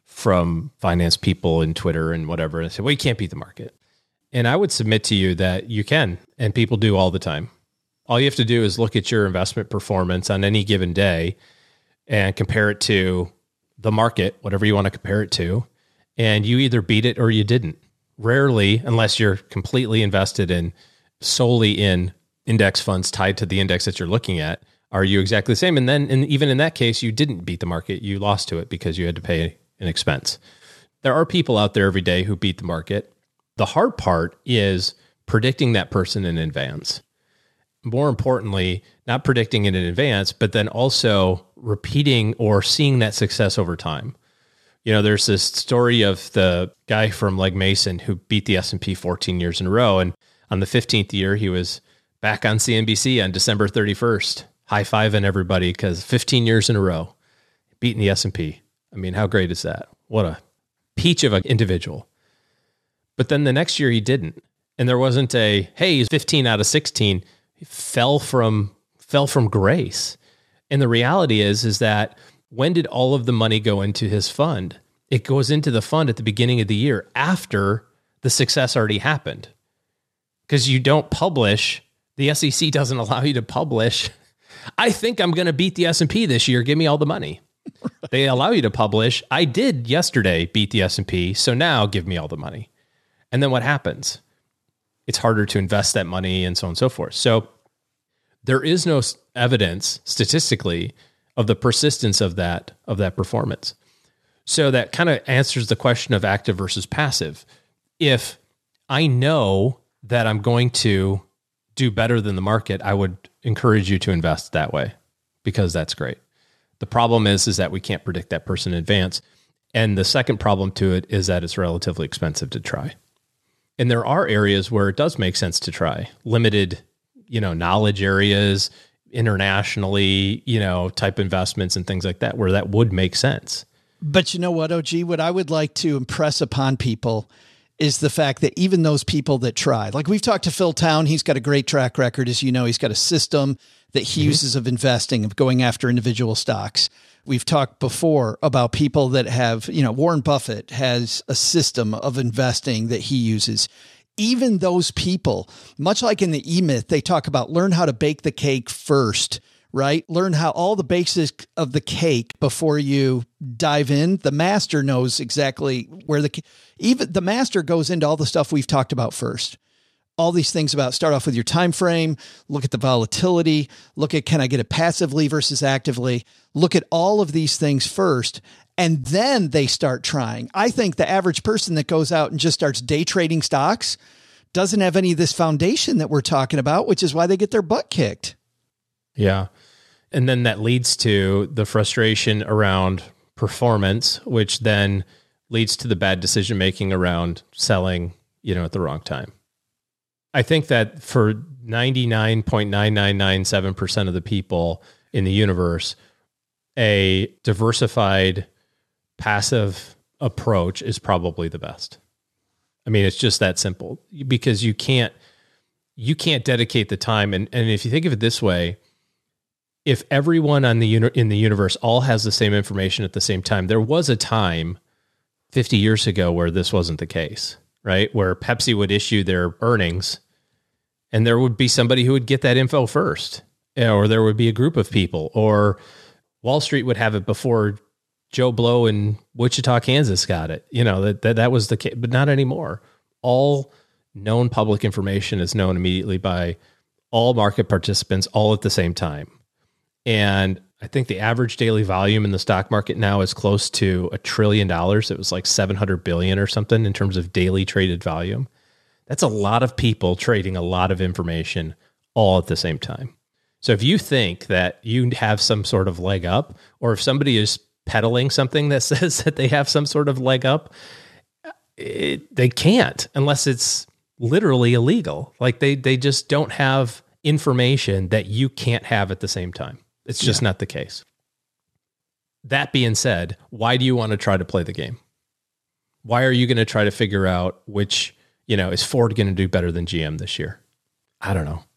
from finance people and Twitter and whatever. And say, well, you can't beat the market. And I would submit to you that you can, and people do all the time. All you have to do is look at your investment performance on any given day and compare it to the market, whatever you want to compare it to. And you either beat it or you didn't. Rarely, unless you're completely invested in solely in index funds tied to the index that you're looking at, are you exactly the same? And then and even in that case, you didn't beat the market. You lost to it because you had to pay an expense. There are people out there every day who beat the market. The hard part is predicting that person in advance. More importantly, not predicting it in advance, but then also repeating or seeing that success over time. You know, there's this story of the guy from Legg Mason who beat the S and P fourteen years in a row. And on the fifteenth year, he was back on C N B C on December thirty-first, high-fiving everybody because fifteen years in a row, beating the S and P. I mean, how great is that? What a peach of an individual. But then the next year he didn't. And there wasn't a, hey, he's fifteen out of sixteen. He fell from, fell from grace. And the reality is, is that when did all of the money go into his fund? It goes into the fund at the beginning of the year after the success already happened. Because you don't publish, the S E C doesn't allow you to publish, I think I'm going to beat the S and P this year. Give me all the money. They allow you to publish, I did yesterday beat the S and P, so now give me all the money. And then what happens? It's harder to invest that money and so on and so forth. So there is no evidence statistically of the persistence of that, of that performance. So that kind of answers the question of active versus passive. If I know that I'm going to do better than the market, I would encourage you to invest that way because that's great. The problem is, is that we can't predict that person in advance. And the second problem to it is that it's relatively expensive to try. And there are areas where it does make sense to try limited, you know, knowledge areas, internationally, you know, type investments and things like that, where that would make sense. But you know what, O G, what I would like to impress upon people is the fact that even those people that try, like we've talked to Phil Town, he's got a great track record. As you know, he's got a system that he mm-hmm. uses of investing, of going after individual stocks. We've talked before about people that have, you know, Warren Buffett has a system of investing that he uses. Even those people, much like in the E-Myth, they talk about learn how to bake the cake first, right? Learn how all the basics of the cake before you dive in. The master knows exactly where the, even the master goes into all the stuff we've talked about first. All these things about start off with your time frame, look at the volatility, look at can I get it passively versus actively, look at all of these things first, and then they start trying. I think the average person that goes out and just starts day trading stocks doesn't have any of this foundation that we're talking about, which is why they get their butt kicked. Yeah. And then that leads to the frustration around performance, which then leads to the bad decision-making around selling, you know, at the wrong time. I think that for ninety-nine point nine nine nine seven percent of the people in the universe, a diversified passive approach is probably the best. I mean, it's just that simple because you can't, you can't dedicate the time. And, and if you think of it this way, if everyone on the uni- in the universe all has the same information at the same time, there was a time fifty years ago where this wasn't the case, right? Where Pepsi would issue their earnings and there would be somebody who would get that info first, or there would be a group of people, or Wall Street would have it before Joe Blow in Wichita, Kansas got it. You know, that, that, that was the case, but not anymore. All known public information is known immediately by all market participants all at the same time. And I think the average daily volume in the stock market now is close to a trillion dollars. It was like seven hundred billion or something in terms of daily traded volume. That's a lot of people trading a lot of information all at the same time. So if you think that you have some sort of leg up, or if somebody is peddling something that says that they have some sort of leg up, it, they can't unless it's literally illegal. Like they, they just don't have information that you can't have at the same time. It's just yeah. not the case. That being said, why do you want to try to play the game? Why are you going to try to figure out which, you know, is Ford going to do better than G M this year? I don't know.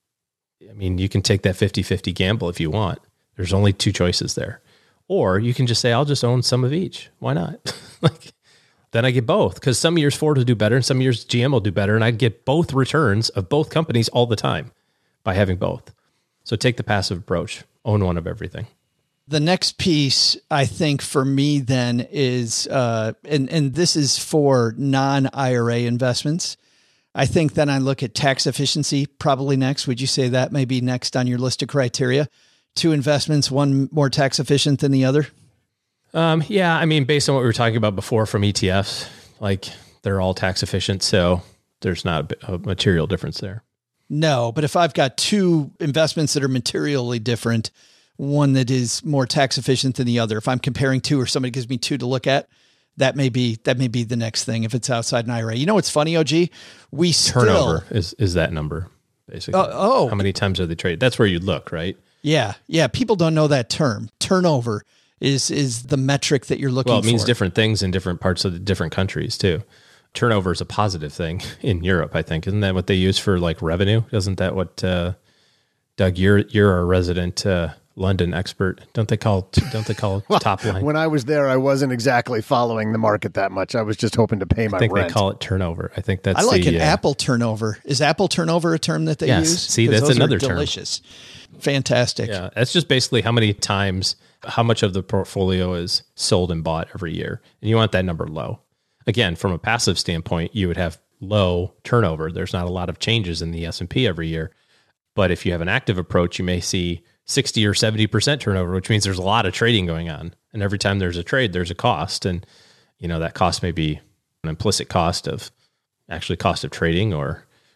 I mean, you can take that fifty-fifty gamble if you want. There's only two choices there. Or you can just say, I'll just own some of each. Why not? Like, then I get both, because some years Ford will do better and some years G M will do better, and I get both returns of both companies all the time by having both. So take the passive approach. Own one of everything. The next piece, I think, for me then is, uh, and, and this is for non-I R A investments. I think then I look at tax efficiency probably next. Would you say that may be next on your list of criteria? Two investments, one more tax efficient than the other? Um, yeah, I mean, based on what we were talking about before from E T Fs, like they're all tax efficient, so there's not a, a material difference there. No, but if I've got two investments that are materially different, one that is more tax efficient than the other, if I'm comparing two or somebody gives me two to look at, that may be, that may be the next thing if it's outside an I R A. You know, what's funny, O G? We Turnover still, is, is that number, basically. Uh, oh. How many times are they traded? That's where you look, right? Yeah. Yeah. People don't know that term. Turnover is, is the metric that you're looking for. Well, it means for. different things in different parts of the different countries too. Turnover is a positive thing in Europe, I think. Isn't that what they use for like revenue? Isn't that what, uh, Doug, you're, you're a resident, uh, London expert. Don't they call, don't they call it well, top line? When I was there, I wasn't exactly following the market that much. I was just hoping to pay my rent. I think rent. They call it turnover. I think that's I like the, an uh, Apple turnover. Is Apple turnover a term that they yes. use? See, that's another term. Delicious. Fantastic. Yeah. That's just basically how many times, how much of the portfolio is sold and bought every year. And you want that number low. Again, from a passive standpoint, you would have low turnover. There's not a lot of changes in the S and P every year. But if you have an active approach, you may see sixty or seventy percent turnover, which means there's a lot of trading going on. And every time there's a trade, there's a cost. And, you know, that cost may be an implicit cost of actually cost of trading or,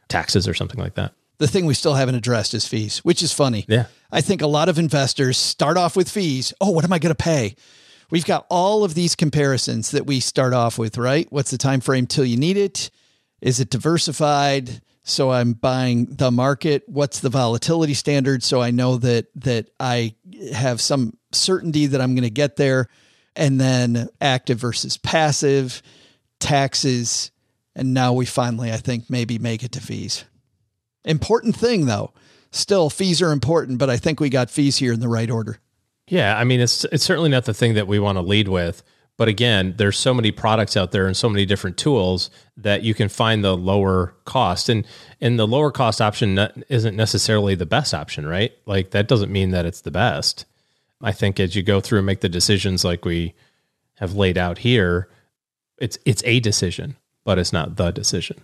taxes or something like that. The thing we still haven't addressed is fees, which is funny. Yeah. I think a lot of investors start off with fees. Oh, what am I going to pay? We've got all of these comparisons that we start off with, right? What's the time frame till you need it? Is it diversified? So I'm buying the market. What's the volatility standard? So I know that that I have some certainty that I'm going to get there. And then active versus passive, taxes. And now we finally, I think, maybe make it to fees. Important thing, though. Still, fees are important, but I think we got fees here in the right order. Yeah, I mean, it's it's certainly not the thing that we want to lead with. But again, there's so many products out there and so many different tools that you can find the lower cost. And and the lower cost option isn't necessarily the best option, right? Like, that doesn't mean that it's the best. I think as you go through and make the decisions like we have laid out here, it's it's a decision, but it's not the decision.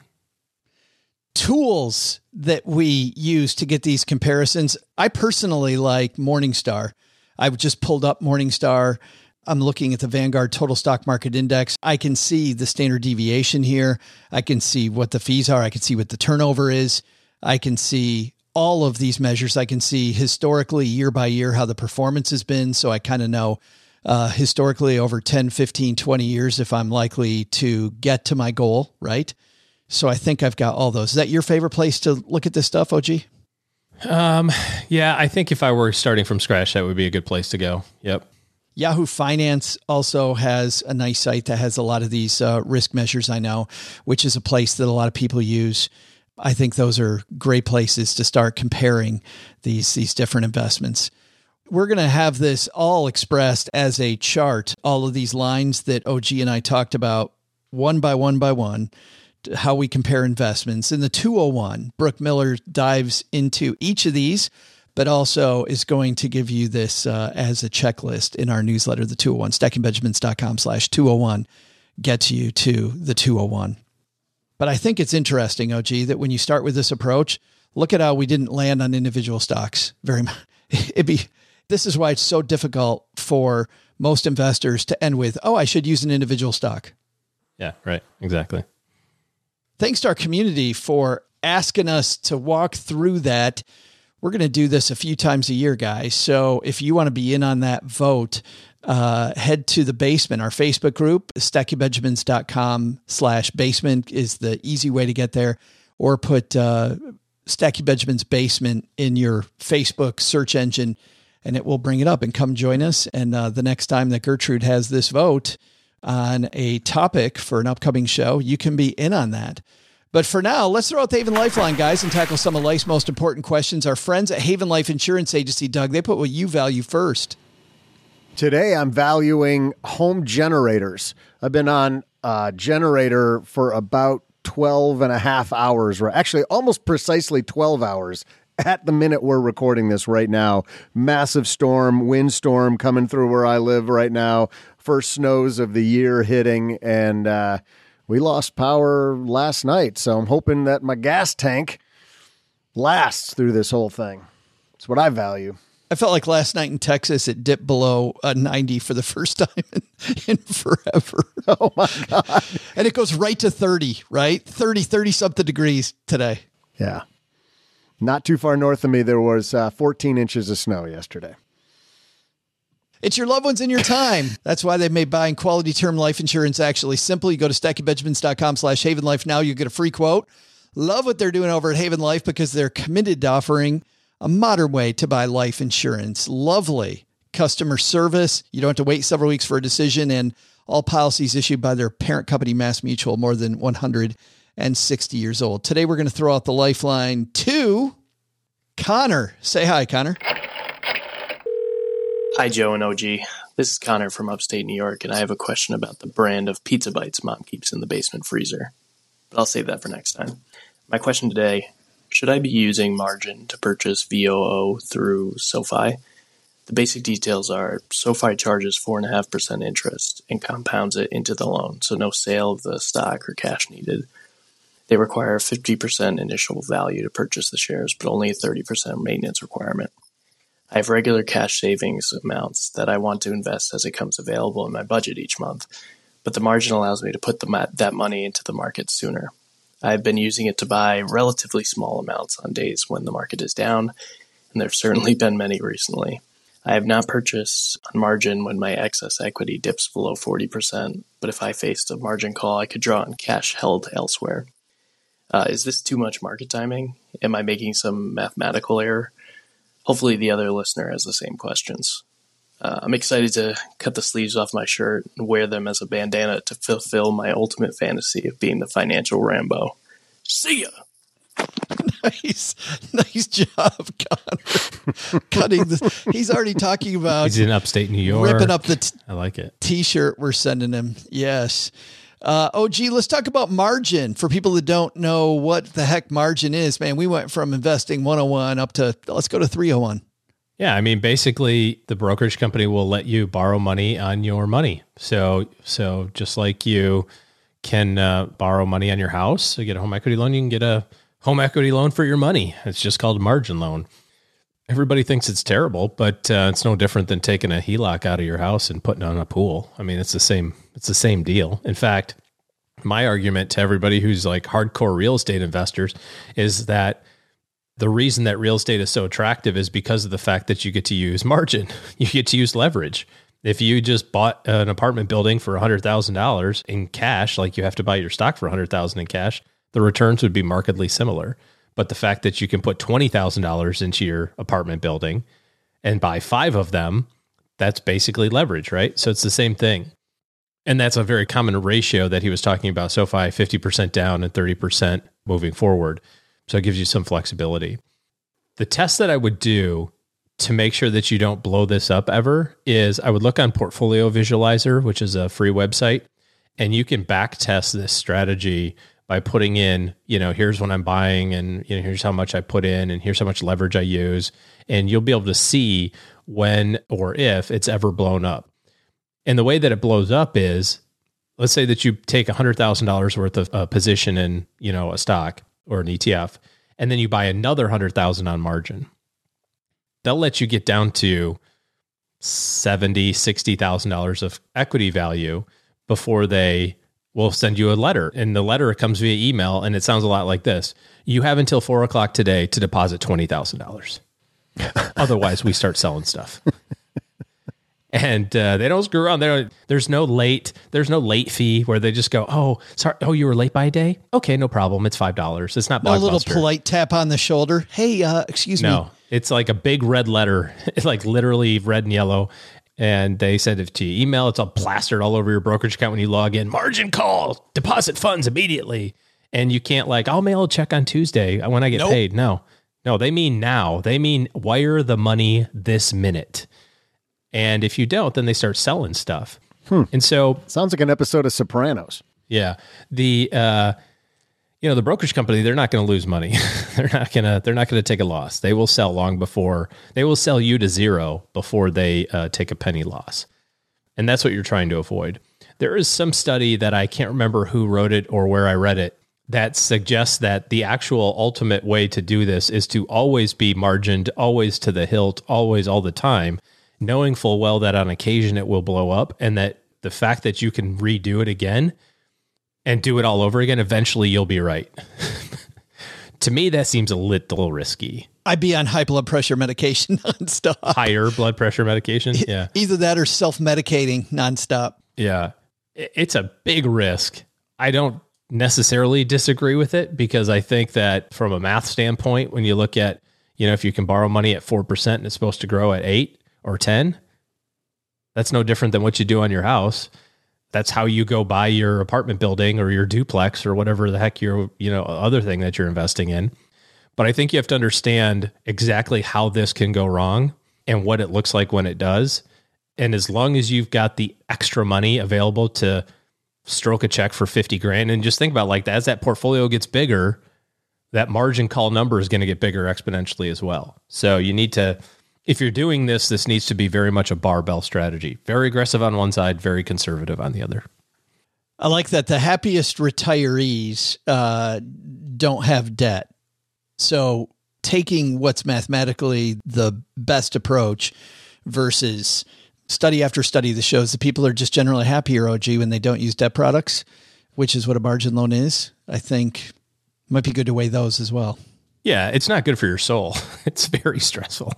Tools that we use to get these comparisons. I personally like Morningstar. I've just pulled up Morningstar. I'm looking at the Vanguard Total Stock Market Index. I can see the standard deviation here. I can see what the fees are. I can see what the turnover is. I can see all of these measures. I can see historically, year by year, how the performance has been. So I kind of know uh, historically over ten, fifteen, twenty years if I'm likely to get to my goal, right? So I think I've got all those. Is that your favorite place to look at this stuff, O G? Um, yeah, I think if I were starting from scratch, that would be a good place to go. Yep. Yahoo Finance also has a nice site that has a lot of these uh, risk measures, I know, which is a place that a lot of people use. I think those are great places to start comparing these, these different investments. We're going to have this all expressed as a chart, all of these lines that O G and I talked about one by one by one, how we compare investments. In the two oh one, Brooke Miller dives into each of these, but also is going to give you this uh, as a checklist in our newsletter, the two oh one, stacking benjamins dot com slash two oh one gets you to the two oh one. But I think it's interesting, O G, that when you start with this approach, look at how we didn't land on individual stocks very much. It'd be, this is why it's so difficult for most investors to end with, oh, I should use an individual stock. Yeah, right. Exactly. Thanks to our community for asking us to walk through that. We're going to do this a few times a year, guys. So if you want to be in on that vote, uh, head to the basement, our Facebook group, stacking benjamins dot com slash basement is the easy way to get there, or put uh, Stacking Benjamins Basement in your Facebook search engine and it will bring it up, and come join us. And uh, the next time that Gertrude has this vote on a topic for an upcoming show, you can be in on that. But for now, let's throw out the Haven Lifeline, guys, and tackle some of life's most important questions. Our friends at Haven Life Insurance Agency, Doug, they put what you value first. Today, I'm valuing home generators. I've been on a generator for about twelve and a half hours, or actually almost precisely twelve hours at the minute we're recording this right now. Massive storm, windstorm coming through where I live right now. First snows of the year hitting, and uh, we lost power last night. So I'm hoping that my gas tank lasts through this whole thing. It's what I value. I felt like last night in Texas, it dipped below uh, ninety for the first time in, in forever. Oh, my God. And it goes right to thirty, right? thirty, thirty-something degrees today. Yeah. Not too far north of me, there was uh, fourteen inches of snow yesterday. It's your loved ones in your time. That's why they've made buying quality term life insurance actually simple. You go to stacking benjamins dot com slash Haven Life now. You get a free quote. Love what they're doing over at Haven Life because they're committed to offering a modern way to buy life insurance. Lovely customer service. You don't have to wait several weeks for a decision, and all policies issued by their parent company, Mass Mutual, more than one hundred sixty years old. Today, we're going to throw out the lifeline to Connor. Say hi, Connor. Hi, Joe and O G. This is Connor from upstate New York, and I have a question about the brand of pizza bites Mom keeps in the basement freezer. But I'll save that for next time. My question today: should I be using margin to purchase V O O through SoFi? The basic details are SoFi charges four point five percent interest and compounds it into the loan, so no sale of the stock or cash needed. They require a fifty percent initial value to purchase the shares, but only a thirty percent maintenance requirement. I have regular cash savings amounts that I want to invest as it comes available in my budget each month, but the margin allows me to put the, that money into the market sooner. I've been using it to buy relatively small amounts on days when the market is down, and there have certainly been many recently. I have not purchased on margin when my excess equity dips below forty percent, but if I faced a margin call, I could draw on cash held elsewhere. Uh, is this too much market timing? Am I making some mathematical error? Hopefully the other listener has the same questions. Uh, I'm excited to cut the sleeves off my shirt and wear them as a bandana to fulfill my ultimate fantasy of being the financial Rambo. See ya! Nice, nice job, Connor. Cutting this. He's already talking about. He's in upstate New York. Ripping up the. T- I like it. T-shirt we're sending him. Yes. Uh, O G, let's talk about margin for people that don't know what the heck margin is. Man, we went from investing one oh one up to let's go to three oh one. Yeah, I mean, basically, the brokerage company will let you borrow money on your money. So, so just like you can uh, borrow money on your house to get a home equity loan, you can get a home equity loan for your money. It's just called a margin loan. Everybody thinks it's terrible, but uh, it's no different than taking a H E L O C out of your house and putting on a pool. I mean, it's the same. It's the same deal. In fact, my argument to everybody who's like hardcore real estate investors is that the reason that real estate is so attractive is because of the fact that you get to use margin. You get to use leverage. If you just bought an apartment building for one hundred thousand dollars in cash, like you have to buy your stock for one hundred thousand dollars in cash, the returns would be markedly similar. But the fact that you can put twenty thousand dollars into your apartment building and buy five of them, that's basically leverage, right? So it's the same thing. And that's a very common ratio that he was talking about. SoFi, fifty percent down and thirty percent moving forward. So it gives you some flexibility. The test that I would do to make sure that you don't blow this up ever is I would look on Portfolio Visualizer, which is a free website, and you can back test this strategy by putting in, you know, here's what I'm buying and you know, here's how much I put in and here's how much leverage I use. And you'll be able to see when or if it's ever blown up. And the way that it blows up is, let's say that you take one hundred thousand dollars worth of a position in, you know, a stock or an E T F, and then you buy another one hundred thousand dollars on margin. They'll let you get down to seventy thousand dollars, sixty thousand dollars of equity value before they will send you a letter. And the letter comes via email, and it sounds a lot like this. You have until four o'clock today to deposit twenty thousand dollars. Otherwise, we start selling stuff. And uh, they don't screw around. They don't, there's no late. There's no late fee where they just go, "Oh, sorry. Oh, you were late by a day. Okay, no problem. It's five dollars. It's not no Blockbuster." Little polite tap on the shoulder. Hey, uh, excuse no, me. No, it's like a big red letter. It's like literally red and yellow. And they send it to you. Email. It's all plastered all over your brokerage account when you log in. Margin call. Deposit funds immediately. And you can't like, I'll mail a check on Tuesday when I get nope. paid. No, no. They mean now. They mean wire the money this minute. And if you don't, then they start selling stuff. Hmm. And so sounds like an episode of Sopranos. Yeah. The, uh, you know, the brokerage company, they're not going to lose money. they're not going to, they're not going to take a loss. They will sell long before they will sell you to zero before they uh, take a penny loss. And that's what you're trying to avoid. There is some study that I can't remember who wrote it or where I read it that suggests that the actual ultimate way to do this is to always be margined, always to the hilt, always all the time, knowing full well that on occasion it will blow up, and that the fact that you can redo it again and do it all over again, eventually you'll be right. To me, that seems a little risky. I'd be on high blood pressure medication nonstop. Higher blood pressure medication? Yeah. Either that or self-medicating nonstop. Yeah. It's a big risk. I don't necessarily disagree with it because I think that from a math standpoint, when you look at, you know, if you can borrow money at four percent and it's supposed to grow at eight, or ten, that's no different than what you do on your house. That's how you go buy your apartment building or your duplex or whatever the heck your, you know, other thing that you're investing in. But I think you have to understand exactly how this can go wrong and what it looks like when it does. And as long as you've got the extra money available to stroke a check for fifty grand, and just think about like that, as that portfolio gets bigger, that margin call number is going to get bigger exponentially as well. So you need to, if you're doing this, this needs to be very much a barbell strategy. Very aggressive on one side, very conservative on the other. I like that the happiest retirees uh, don't have debt. So taking what's mathematically the best approach versus study after study that shows that people are just generally happier, O G, when they don't use debt products, which is what a margin loan is. I think Might be good to weigh those as well. Yeah, it's not good for your soul. It's very stressful.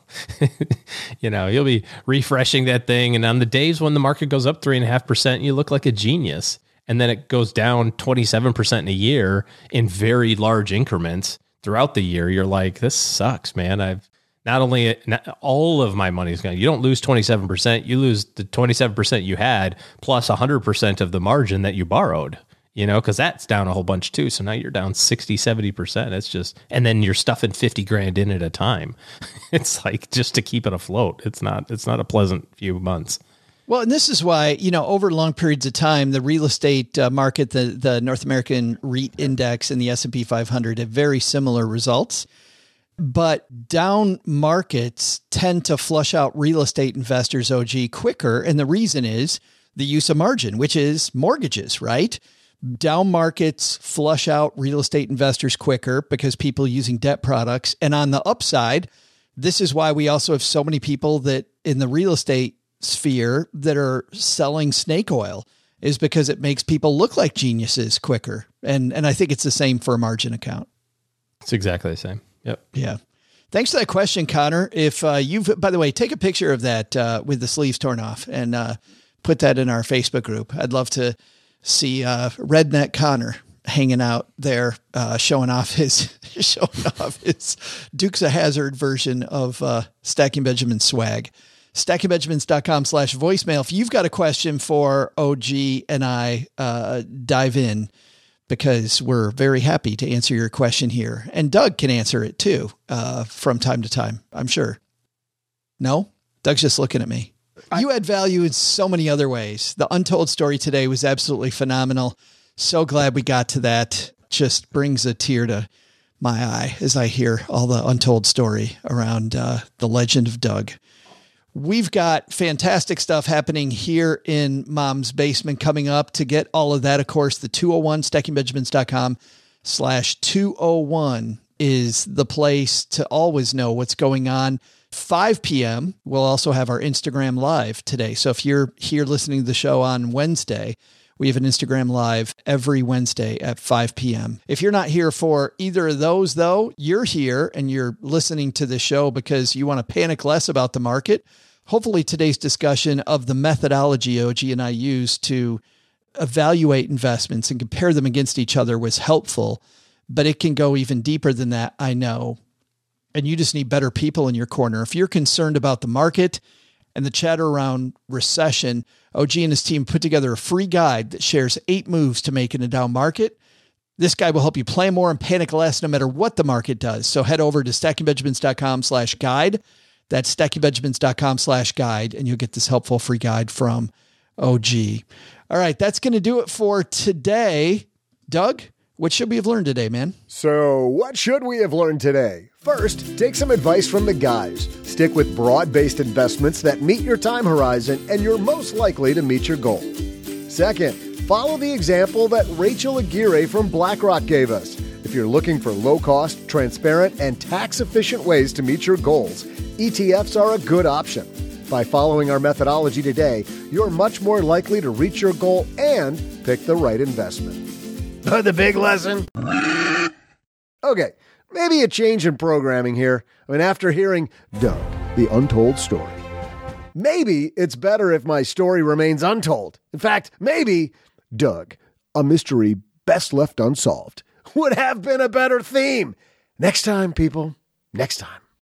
You know, you'll be refreshing that thing, and on the days when the market goes up three and a half percent, you look like a genius. And then it goes down twenty-seven percent in a year in very large increments throughout the year. You're like, this sucks, man. I've not only not, all of my money is gone. You don't lose twenty-seven percent. You lose the twenty-seven percent you had plus one hundred percent of the margin that you borrowed. You know, because that's down a whole bunch too. So now you're down sixty, seventy percent. It's just, and then you're stuffing fifty grand in at a time. It's like just to keep it afloat. It's not, it's not a pleasant few months. Well, and this is why, you know, over long periods of time, the real estate uh, market, the, the North American REIT index and the S and P five hundred have very similar results. But down markets tend to flush out real estate investors, O G, quicker. And the reason is the use of margin, which is mortgages, right? Down markets flush out real estate investors quicker because people using debt products. And on the upside, this is why we also have so many people that in the real estate sphere that are selling snake oil, is because it makes people look like geniuses quicker. And and I think it's the same for a margin account. It's exactly the same. Yep. Yeah. Thanks for that question, Connor. If uh, you've, by the way, take a picture of that uh, with the sleeves torn off and uh, put that in our Facebook group. I'd love to see uh, Redneck Connor hanging out there, uh, showing off his showing off his Dukes of Hazzard version of uh, Stacking Benjamin swag. stacking benjamins dot com slash voicemail. If you've got a question for O G and I, uh, dive in, because we're very happy to answer your question here. And Doug can answer it too, uh, from time to time, I'm sure. No? Doug's just looking at me. You add value in so many other ways. The Untold story today was absolutely phenomenal. So glad we got to that. Just brings a tear to my eye as I hear all the untold story around uh, the legend of Doug. We've got fantastic stuff happening here in Mom's Basement coming up. To get all of that, of course, the two oh one, stacking benjamins dot com slash two oh one is the place to always know what's going on. five p.m. We'll also have our Instagram Live today. So if you're here listening to the show on Wednesday, we have an Instagram Live every Wednesday at five p.m. If you're not here for either of those, though, you're here and you're listening to the show because you want to panic less about the market. Hopefully today's discussion of the methodology O G and I use to evaluate investments and compare them against each other was helpful, but it can go even deeper than that, I know. And you just need better people in your corner. If you're concerned about the market and the chatter around recession, O G and his team put together a free guide that shares eight moves to make in a down market. This guide will help you plan more and panic less no matter what the market does. So head over to stacking benjamins dot com slash guide. That's stacking benjamins dot com slash guide, and you'll get this helpful free guide from O G. All right, that's going to do it for today. Doug, what should we have learned today, man? So what should we have learned today? First, take some advice from the guys. Stick with broad-based investments that meet your time horizon, and you're most likely to meet your goal. Second, follow the example that Rachel Aguirre from BlackRock gave us. If you're looking for low-cost, transparent, and tax-efficient ways to meet your goals, E T Fs are a good option. By following our methodology today, you're much more likely to reach your goal and pick the right investment. The big lesson? Okay, maybe a change in programming here. I mean, after hearing Doug, the untold story, maybe it's better if my story remains untold. In fact, maybe Doug, a mystery best left unsolved, would have been a better theme. Next time, people. Next time.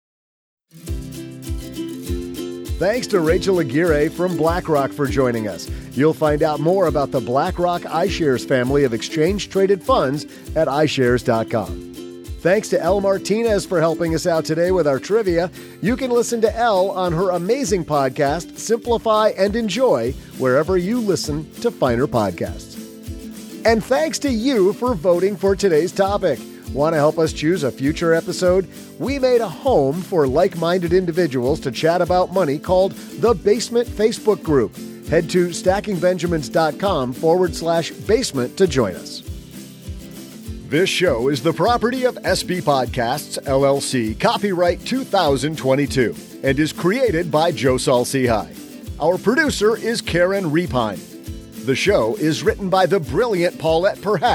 Thanks to Rachel Aguirre from BlackRock for joining us. You'll find out more about the BlackRock iShares family of exchange-traded funds at i shares dot com. Thanks to Elle Martinez for helping us out today with our trivia. You can listen to Elle on her amazing podcast, Simplify and Enjoy, wherever you listen to finer podcasts. And thanks to you for voting for today's topic. Want to help us choose a future episode? We made a home for like-minded individuals to chat about money called The Basement Facebook Group. Head to stacking benjamins dot com forward slash basement to join us. This show is the property of S B Podcasts, L L C, copyright two thousand twenty-two, and is created by Joe Saul-Sehy. Our producer is Karen Repine. The show is written by the brilliant Paulette Perhatch,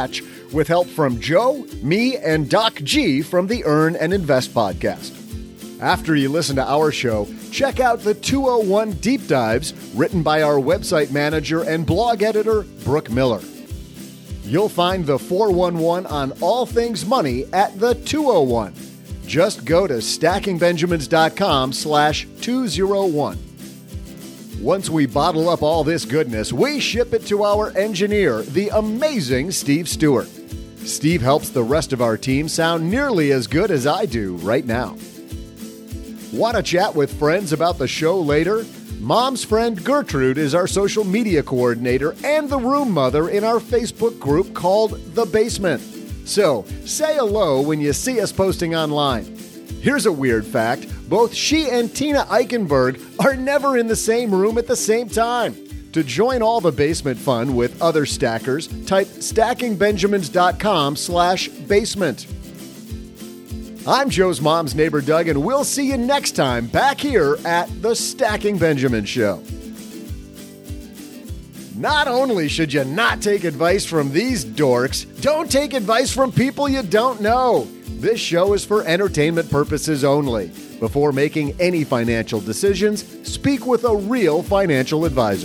with help from Joe, me, and Doc G from the Earn and Invest podcast. After you listen to our show, check out the two oh one Deep Dives written by our website manager and blog editor, Brooke Miller. You'll find the four one one on all things money at the two oh one. Just go to stackingbenjamins.com slash 201. Once we bottle up all this goodness, we ship it to our engineer, the amazing Steve Stewart. Steve helps the rest of our team sound nearly as good as I do right now. Want to chat with friends about the show later? Mom's friend Gertrude is our social media coordinator and the room mother in our Facebook group called The Basement. So, say hello when you see us posting online. Here's a weird fact. Both she and Tina Eichenberg are never in the same room at the same time. To join all the basement fun with other stackers, type stackingbenjamins.com slash basement. I'm Joe's mom's neighbor, Doug, and we'll see you next time back here at the Stacking Benjamin Show. Not only should you not take advice from these dorks, don't take advice from people you don't know. This show is for entertainment purposes only. Before making any financial decisions, speak with a real financial advisor.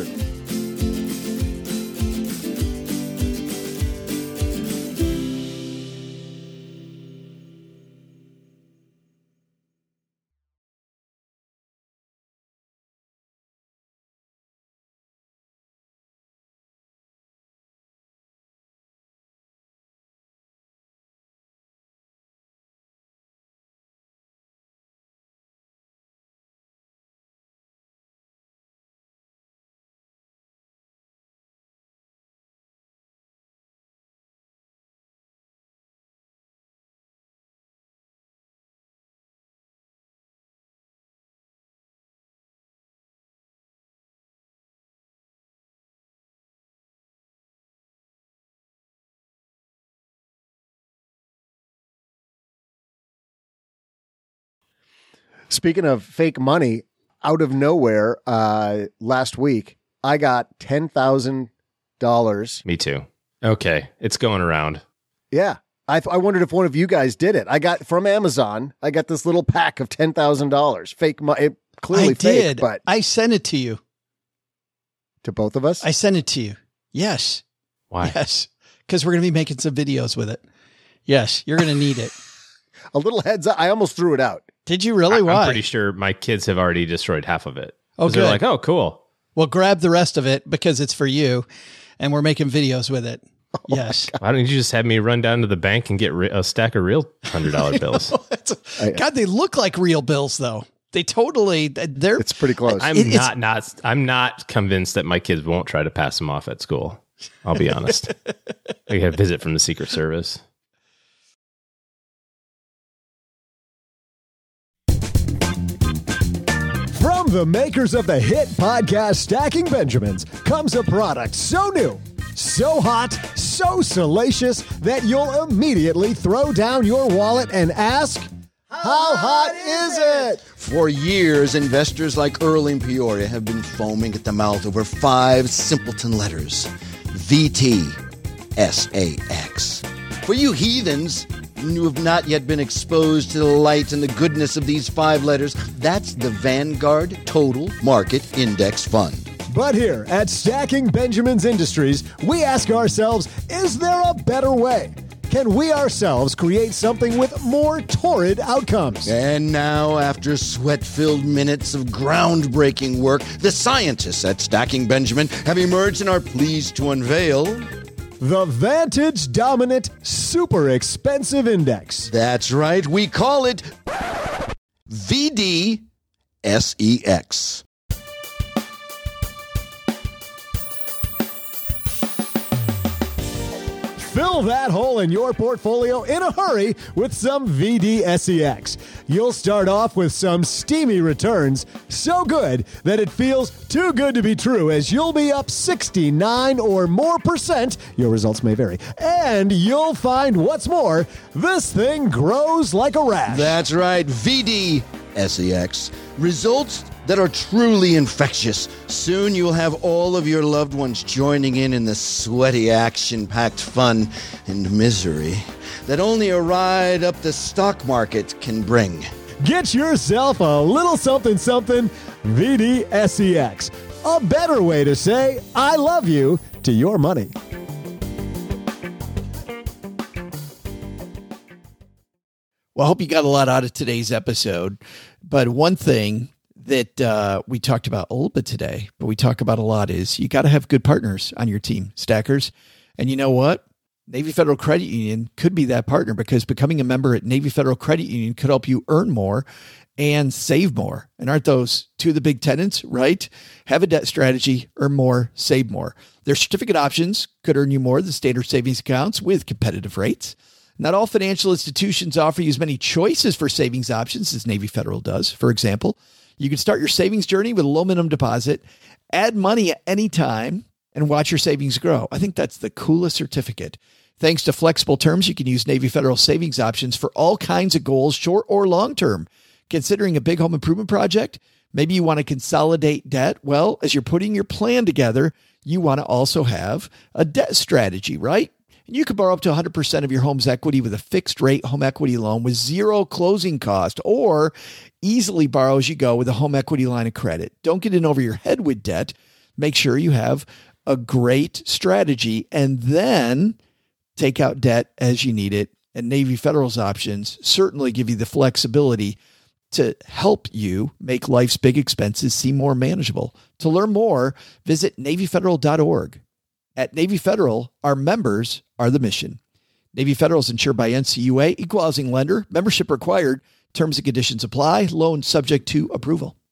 Speaking of fake money, out of nowhere, uh, last week, I got ten thousand dollars. Me too. Okay. It's going around. Yeah. I, I wondered if one of you guys did it. I got from Amazon, I got this little pack of ten thousand dollars. Fake money. Clearly I fake, did. but I sent it to you. To both of us? I sent it to you. Yes. Why? Yes. Because we're going to be making some videos with it. Yes. You're going to need it. A little heads up. I almost threw it out. Did you really? I, Why? I'm pretty sure my kids have already destroyed half of it. Oh, they're good. like, oh, cool. Well, grab the rest of it because it's for you, and we're making videos with it. Oh yes. Why don't you just have me run down to the bank and get re- a stack of real hundred dollar bills? a, God, they look like real bills, though. They totally. They're. It's pretty close. I'm it, not not. I'm not convinced that my kids won't try to pass them off at school. I'll be honest. I get a visit from the Secret Service. From the makers of the hit podcast Stacking Benjamins comes a product so new, so hot, so salacious that you'll immediately throw down your wallet and ask, how hot is it? For years, investors like Earl in Peoria have been foaming at the mouth over five simpleton letters. V T S A X. For you heathens who have not yet been exposed to the light and the goodness of these five letters, that's the Vanguard Total Market Index Fund. But here at Stacking Benjamins Industries, we ask ourselves, is there a better way? Can we ourselves create something with more torrid outcomes? And now, after sweat-filled minutes of groundbreaking work, the scientists at Stacking Benjamin have emerged and are pleased to unveil the Vantage Dominant Super Expensive Index. That's right. We call it V D S E X. Fill that hole in your portfolio in a hurry with some V D S E X. You'll start off with some steamy returns, so good that it feels too good to be true, as you'll be up sixty-nine or more percent. Your results may vary. And you'll find what's more, this thing grows like a rash. That's right, V D S E X. Results that are truly infectious. Soon you'll have all of your loved ones joining in in the sweaty, action-packed fun and misery that only a ride up the stock market can bring. Get yourself a little something something V D S E X. A better way to say I love you to your money. Well, I hope you got a lot out of today's episode. But one thing that uh, we talked about a little bit today, but we talk about a lot, is you got to have good partners on your team, stackers. And you know what? Navy Federal Credit Union could be that partner, because becoming a member at Navy Federal Credit Union could help you earn more and save more. And aren't those two of the big tenets, right? Have a debt strategy, earn more, save more. Their certificate options could earn you more than standard savings accounts with competitive rates. Not all financial institutions offer you as many choices for savings options as Navy Federal does. For example, you can start your savings journey with a low minimum deposit, add money at any time, and watch your savings grow. I think that's the coolest certificate. Thanks to flexible terms, you can use Navy Federal savings options for all kinds of goals, short or long-term. Considering a big home improvement project, maybe you want to consolidate debt. Well, as you're putting your plan together, you want to also have a debt strategy, right? And you can borrow up to one hundred percent of your home's equity with a fixed rate home equity loan with zero closing cost, or easily borrow as you go with a home equity line of credit. Don't get in over your head with debt. Make sure you have a great strategy, and then take out debt as you need it. And Navy Federal's options certainly give you the flexibility to help you make life's big expenses seem more manageable. To learn more, visit Navy Federal dot org. At Navy Federal, our members are the mission. Navy Federal is insured by N C U A, equal housing lender, membership required, terms and conditions apply, loan subject to approval.